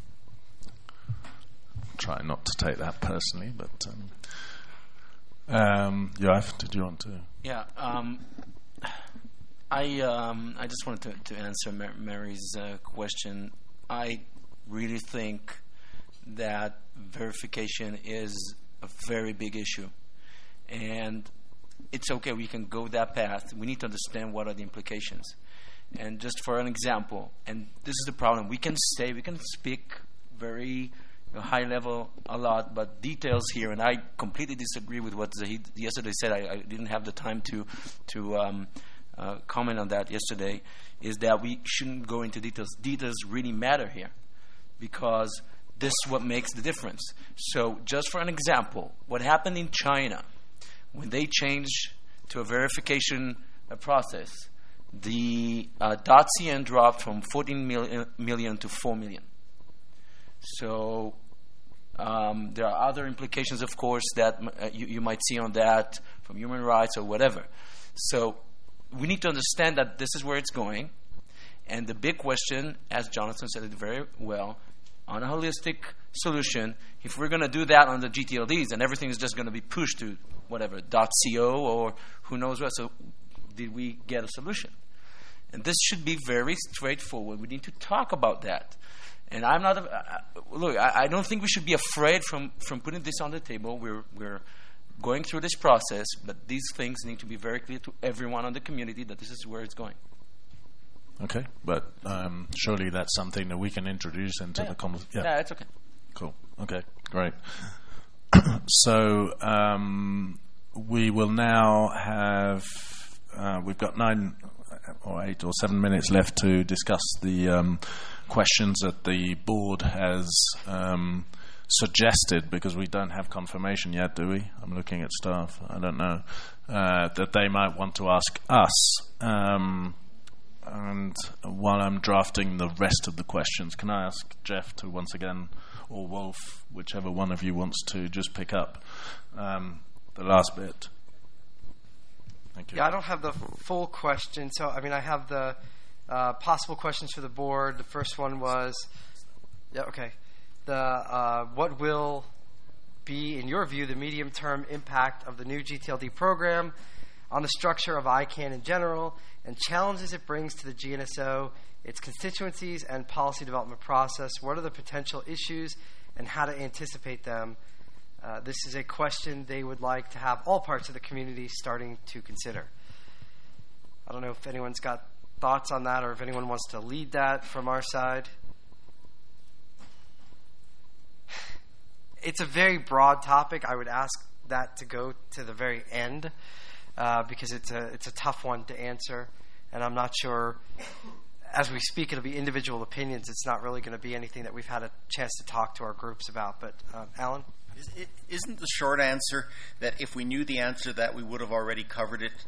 Try not to take that personally, but um, um, Yoav, did you want to? Yeah, um, I um, I just wanted to, to answer Mar- Mary's uh, question. I really think that verification is a very big issue, and it's okay. We can go that path. We need to understand what are the implications. And just for an example, and this is the problem: we can say, we can speak very high level a lot, but details here, and I completely disagree with what Zahid yesterday said. I, I didn't have the time to to um, uh, comment on that yesterday. Is that we shouldn't go into details. Details really matter here, because this is what makes the difference. So, just for an example, what happened in China when they changed to a verification uh, process, the uh, .cn dropped from fourteen million, million to four million. So um, there are other implications, of course, that uh, you, you might see on that from human rights or whatever. So we need to understand that this is where it's going. And the big question, as Jonathan said it very well, on a holistic solution, if we're going to do that on the G T L Ds and everything is just going to be pushed to whatever, .co or who knows what, so did we get a solution? And this should be very straightforward. We need to talk about that. And I'm not, uh, look, I, I don't think we should be afraid from, from putting this on the table. We're, we're going through this process, but these things need to be very clear to everyone in the community that this is where it's going. Okay, but um, surely that's something that we can introduce into yeah. the conversation. Yeah. yeah, it's okay. Cool. Okay, great. So um, we will now have, uh, we've got nine or eight or seven minutes left to discuss the um, questions that the board has um, suggested, because we don't have confirmation yet, do we? I'm looking at staff. I don't know. Uh, that they might want to ask us. Um, and while I'm drafting the rest of the questions, can I ask Jeff to once again, or Wolf, whichever one of you wants to, just pick up um, the last bit? Thank you. Yeah, I don't have the full question. So, I mean, I have the uh, possible questions for the board. The first one was, yeah, okay. The uh, what will be, in your view, the medium-term impact of the new G T L D program on the structure of I CANN in general, and challenges it brings to the G N S O, its constituencies, and policy development process? What are the potential issues and how to anticipate them? Uh, this is a question they would like to have all parts of the community starting to consider. I don't know if anyone's got thoughts on that, or if anyone wants to lead that from our side. It's a very broad topic. I would ask that to go to the very end, uh, because it's a it's a tough one to answer, and I'm not sure. As we speak, it'll be individual opinions. It's not really going to be anything that we've had a chance to talk to our groups about. But uh, Alan? Isn't the short answer that if we knew the answer to that, we would have already covered it?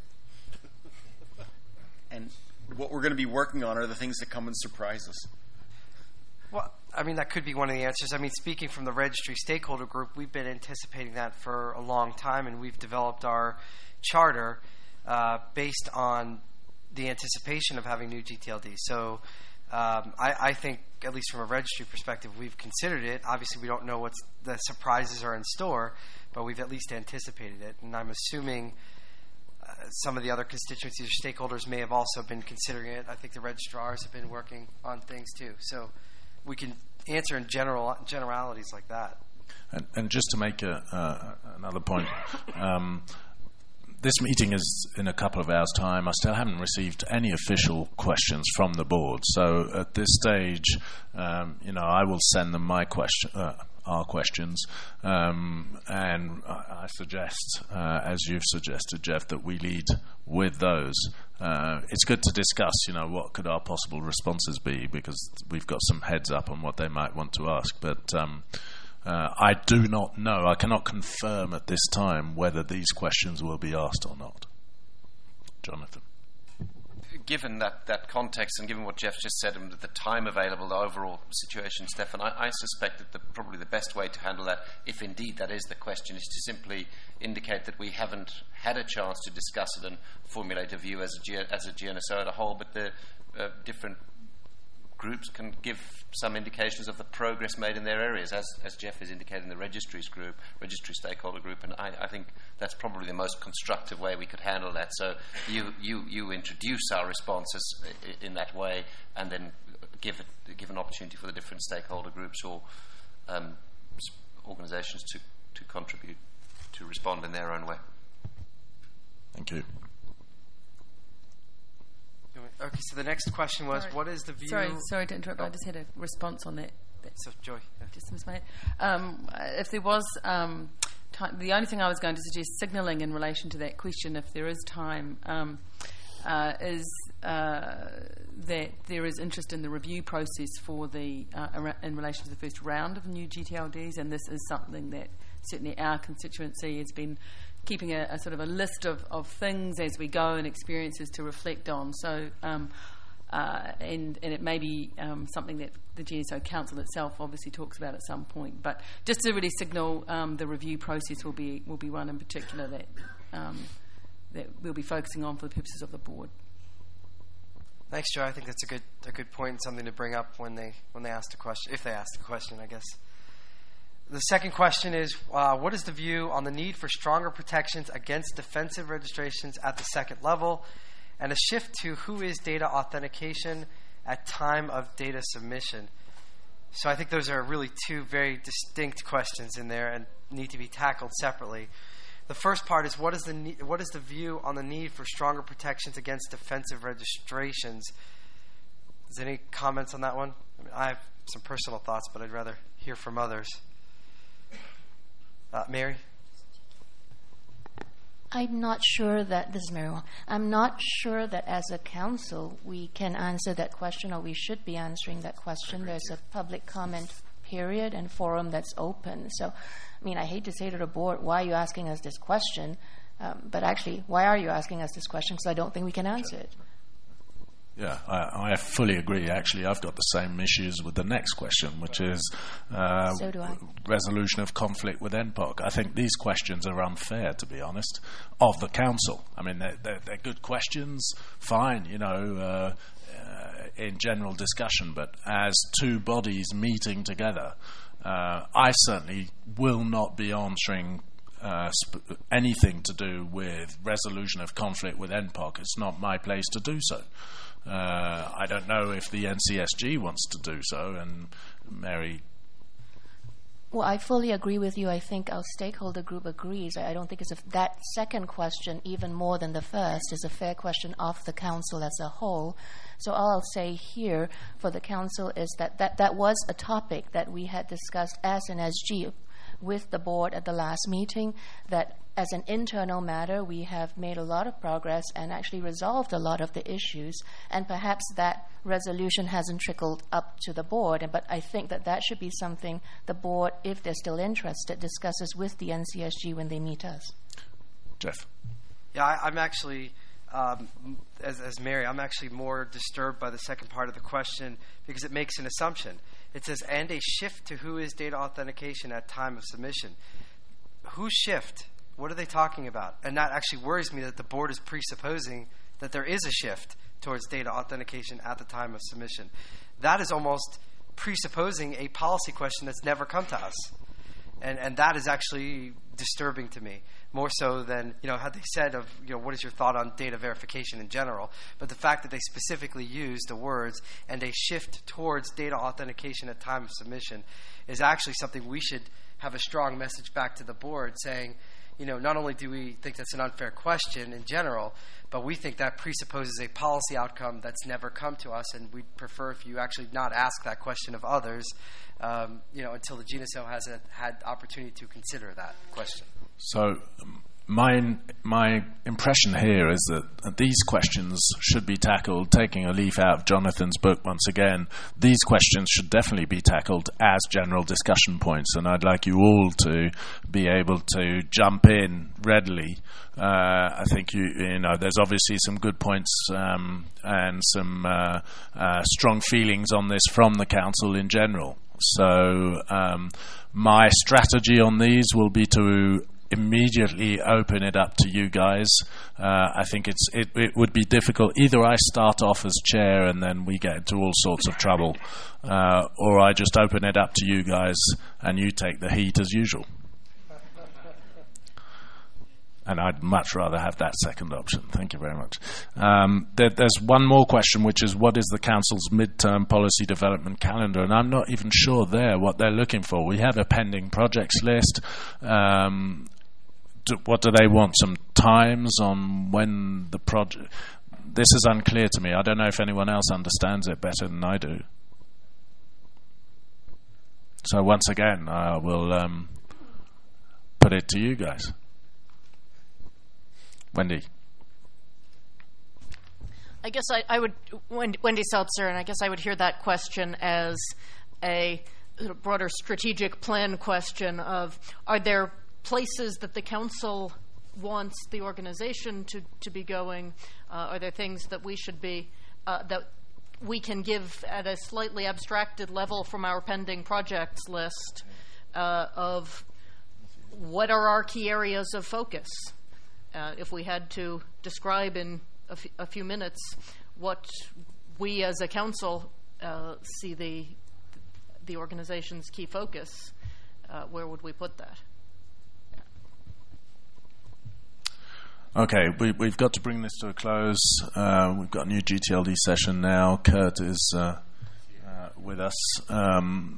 And what we're going to be working on are the things that come and surprise us. Well, I mean, that could be one of the answers. I mean, speaking from the registry stakeholder group, we've been anticipating that for a long time, and we've developed our charter uh, based on the anticipation of having new G T L D. So um, I, I think, at least from a registry perspective, we've considered it. Obviously, we don't know what the surprises are in store, but we've at least anticipated it. And I'm assuming uh, some of the other constituencies or stakeholders may have also been considering it. I think the registrars have been working on things too. So we can answer in general generalities like that. And, and just to make a, uh, another point, um, this meeting is in a couple of hours' time. I still haven't received any official questions from the board. So at this stage, um, you know, I will send them my question, uh, our questions, um, and I, I suggest, uh, as you've suggested, Jeff, that we lead with those. Uh, it's good to discuss, you know, what could our possible responses be, because we've got some heads up on what they might want to ask. But um, Uh, I do not know, I cannot confirm at this time whether these questions will be asked or not. Jonathan. Given that, that context and given what Jeff just said and the time available, the overall situation, Stefan, I, I suspect that the, probably the best way to handle that, if indeed that is the question, is to simply indicate that we haven't had a chance to discuss it and formulate a view as a, G- as a G N S O as a whole, but the uh, different groups can give some indications of the progress made in their areas, as, as Jeff has indicated in the registries group, registry stakeholder group, and I, I think that's probably the most constructive way we could handle that. So you, you, you introduce our responses in that way, and then give it, give an opportunity for the different stakeholder groups or um, organizations to, to contribute, to respond in their own way. Thank you. Okay, so the next question was, sorry. what is the view... Sorry, sorry to interrupt, oh. I just had a response on that. that so, Joy. Yeah. Just missed my head. Um, if there was... Um, time, the only thing I was going to suggest signalling in relation to that question, if there is time, um, uh, is uh, that there is interest in the review process for the uh, in relation to the first round of new G T L Ds, and this is something that certainly our constituency has been keeping a, a sort of a list of, of things as we go and experiences to reflect on. So, um, uh, and, and it may be um, something that the G N S O Council itself obviously talks about at some point. But just to really signal, um, the review process will be will be one in particular that um, that we'll be focusing on for the purposes of the board. Thanks, Joe. I think that's a good a good point and something to bring up when they when they ask the question, if they ask the question, I guess. The second question is, uh, what is the view on the need for stronger protections against defensive registrations at the second level, and a shift to who is data authentication at time of data submission? So I think those are really two very distinct questions in there and need to be tackled separately. The first part is, what is the ne- what is the view on the need for stronger protections against defensive registrations? Is there any comments on that one? I mean, I have some personal thoughts, but I'd rather hear from others. Uh, Mary? I'm not sure that, this is Mary Wong, I'm not sure that as a council we can answer that question, or we should be answering that question. There's a public comment period and forum that's open. So, I mean, I hate to say to the board, why are you asking us this question? Um, but actually, why are you asking us this question? Because I don't think we can answer it. Yeah, I, I fully agree. Actually, I've got the same issues with the next question, which is uh, so do I. resolution of conflict with N P O C. I think these questions are unfair, to be honest, of the council. I mean, they're, they're, they're good questions, fine, you know, uh, uh, in general discussion, but as two bodies meeting together, uh, I certainly will not be answering Uh, sp- anything to do with resolution of conflict with N P O C. It's not my place to do so. Uh, I don't know if the N C S G wants to do so, and Mary. Well, I fully agree with you. I think our stakeholder group agrees. I, I don't think it's a, that second question, even more than the first, is a fair question of the council as a whole. So all I'll say here for the council is that that, that was a topic that we had discussed as an S G with the board at the last meeting, that as an internal matter we have made a lot of progress and actually resolved a lot of the issues, and perhaps that resolution hasn't trickled up to the board, but I think that that should be something the board, if they're still interested, discusses with the N C S G when they meet us. Jeff? Yeah, I, I'm actually, um, as, as Mary, I'm actually more disturbed by the second part of the question because it makes an assumption. It says, and a shift to who is data authentication at time of submission. Whose shift? What are they talking about? And that actually worries me that the board is presupposing that there is a shift towards data authentication at the time of submission. That is almost presupposing a policy question that's never come to us. And and that is actually disturbing to me, more so than, you know, had they said of, you know, what is your thought on data verification in general, but the fact that they specifically used the words and a shift towards data authentication at time of submission is actually something we should have a strong message back to the board saying, you know, not only do we think that's an unfair question in general, but we think that presupposes a policy outcome that's never come to us, and we'd prefer if you actually not ask that question of others, um, you know, until the G N S O has a, had opportunity to consider that question. So um, my my impression here is that these questions should be tackled, taking a leaf out of Jonathan's book once again. These questions should definitely be tackled as general discussion points, and I'd like you all to be able to jump in readily. Uh, I think you you know there's obviously some good points um, and some uh, uh, strong feelings on this from the council in general. So um, my strategy on these will be to immediately open it up to you guys. Uh, I think it's it, it would be difficult. Either I start off as chair and then we get into all sorts of trouble, uh, or I just open it up to you guys and you take the heat as usual. And I'd much rather have that second option. Thank you very much. Um, there, there's one more question, which is what is the Council's midterm policy development calendar? And I'm not even sure there what they're looking for. We have a pending projects list. Um, do, what do they want? Some times on when the project... This is unclear to me. I don't know if anyone else understands it better than I do. So once again, I will um, put it to you guys. Wendy. I guess I, I would, Wendy Seltzer, and I guess I would hear that question as a broader strategic plan question of, are there places that the council wants the organization to, to be going? Uh, are there things that we should be, uh, that we can give at a slightly abstracted level from our pending projects list uh, of what are our key areas of focus? Uh, if we had to describe in a, f- a few minutes what we as a council uh, see the the organization's key focus, uh, where would we put that? Okay, we, we've got to bring this to a close. Uh, we've got a new G T L D session now. Kurt is uh, uh, with us. Um,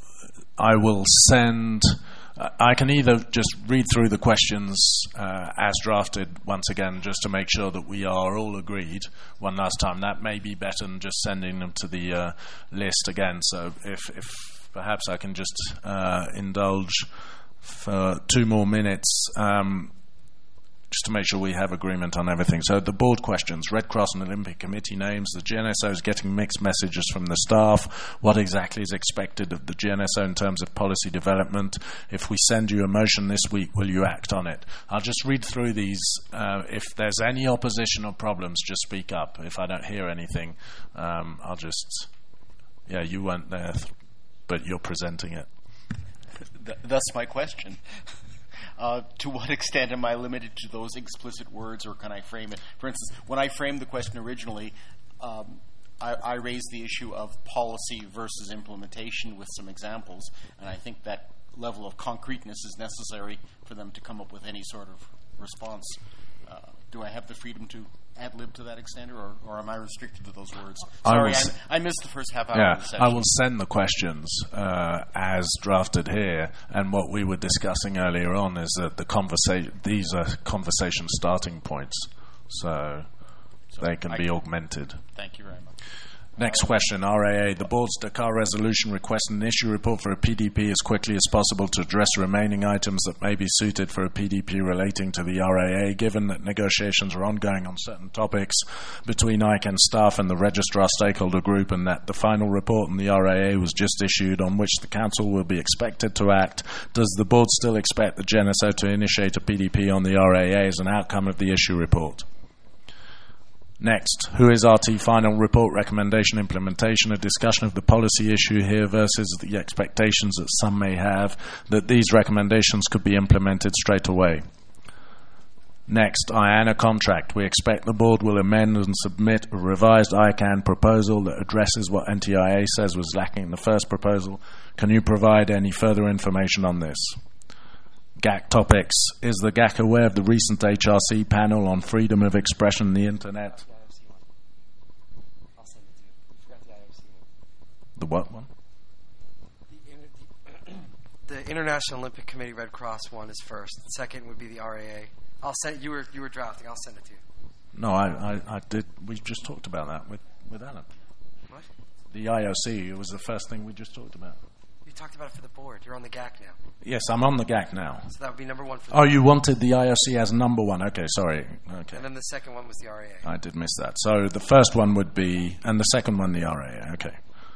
I will send... I can either just read through the questions uh, as drafted once again, just to make sure that we are all agreed one last time. That may be better than just sending them to the uh, list again. So if, if perhaps I can just uh, indulge for two more minutes, um, just to make sure we have agreement on everything. So the board questions, Red Cross and Olympic Committee names, the G N S O is getting mixed messages from the staff. What exactly is expected of the G N S O in terms of policy development? If we send you a motion this week, will you act on it? I'll just read through these. Uh, if there's any opposition or problems, just speak up. If I don't hear anything, um, I'll just, yeah, you weren't there, but you're presenting it. Th- that's my question. Uh, to what extent am I limited to those explicit words, or can I frame it? For instance, when I framed the question originally, um, I, I raised the issue of policy versus implementation with some examples, and I think that level of concreteness is necessary for them to come up with any sort of response. Uh, do I have the freedom to ad-lib to that extent, or, or am I restricted to those words? Sorry, I, I, I missed the first half hour yeah, of the session. I will send the questions uh, as drafted here, and what we were discussing earlier on is that the conversation, these are conversation starting points, so, so they can I be can, augmented. Thank you very much. Next question, R A A. The board's Dakar resolution requests an issue report for a P D P as quickly as possible to address remaining items that may be suited for a P D P relating to the R A A, given that negotiations are ongoing on certain topics between I C A N staff and the registrar stakeholder group, and that the final report on the R A A was just issued, on which the council will be expected to act. Does the board still expect the G N S O to initiate a P D P on the R A A as an outcome of the issue report? Next, who is R T final report recommendation implementation? A discussion of the policy issue here versus the expectations that some may have that these recommendations could be implemented straight away. Next, I A N A contract. We expect the board will amend and submit a revised I C A N proposal that addresses what N T I A says was lacking in the first proposal. Can you provide any further information on this? G A C topics. Is the G A C aware of the recent H R C panel on freedom of expression on the internet? The what one? The International Olympic Committee Red Cross one is first. The second would be the R A A. I'll send you were you were drafting. I'll send it to you. No, I, I, I did. We just talked about that with, with Alan. What? The I O C. It was the first thing we just talked about. You talked about it for the board. You're on the G A C now. Yes, I'm on the G A C now. So that would be number one for the Oh, you wanted the I O C as number one. Okay, sorry. Okay. And then the second one was the R A A. I did miss that. So the first one would be, and the second one, the R A A. Okay.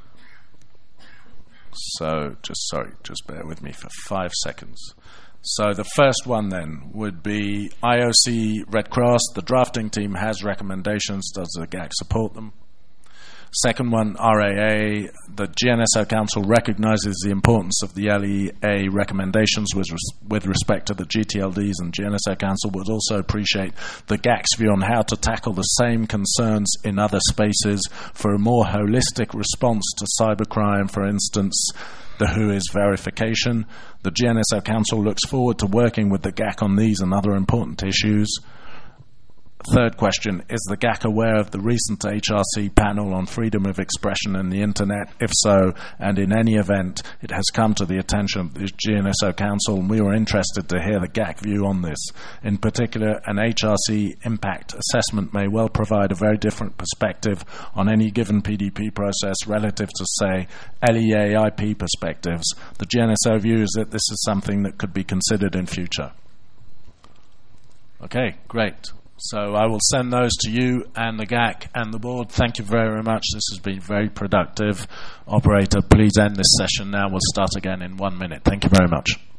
So just, sorry, just bear with me for five seconds. So the first one then would be I O C Red Cross. The drafting team has recommendations. Does the G A C support them? Second one, R A A. The G N S O Council recognizes the importance of the L E A recommendations with, res- with respect to the G T L Ds, and G N S O Council would also appreciate the G A C's view on how to tackle the same concerns in other spaces for a more holistic response to cybercrime, for instance, the W H O is verification. The G N S O Council looks forward to working with the G A C on these and other important issues. Third question, is the G A C aware of the recent H R C panel on freedom of expression and the internet? If so, and in any event, it has come to the attention of the G N S O Council, and we were interested to hear the G A C view on this. In particular, an H R C impact assessment may well provide a very different perspective on any given P D P process relative to, say, L E A I P perspectives. The G N S O views that this is something that could be considered in future. Okay, great. So I will send those to you and the G A C and the board. Thank you very, very much. This has been very productive. Operator, please end this session now. We'll start again in one minute. Thank you very much.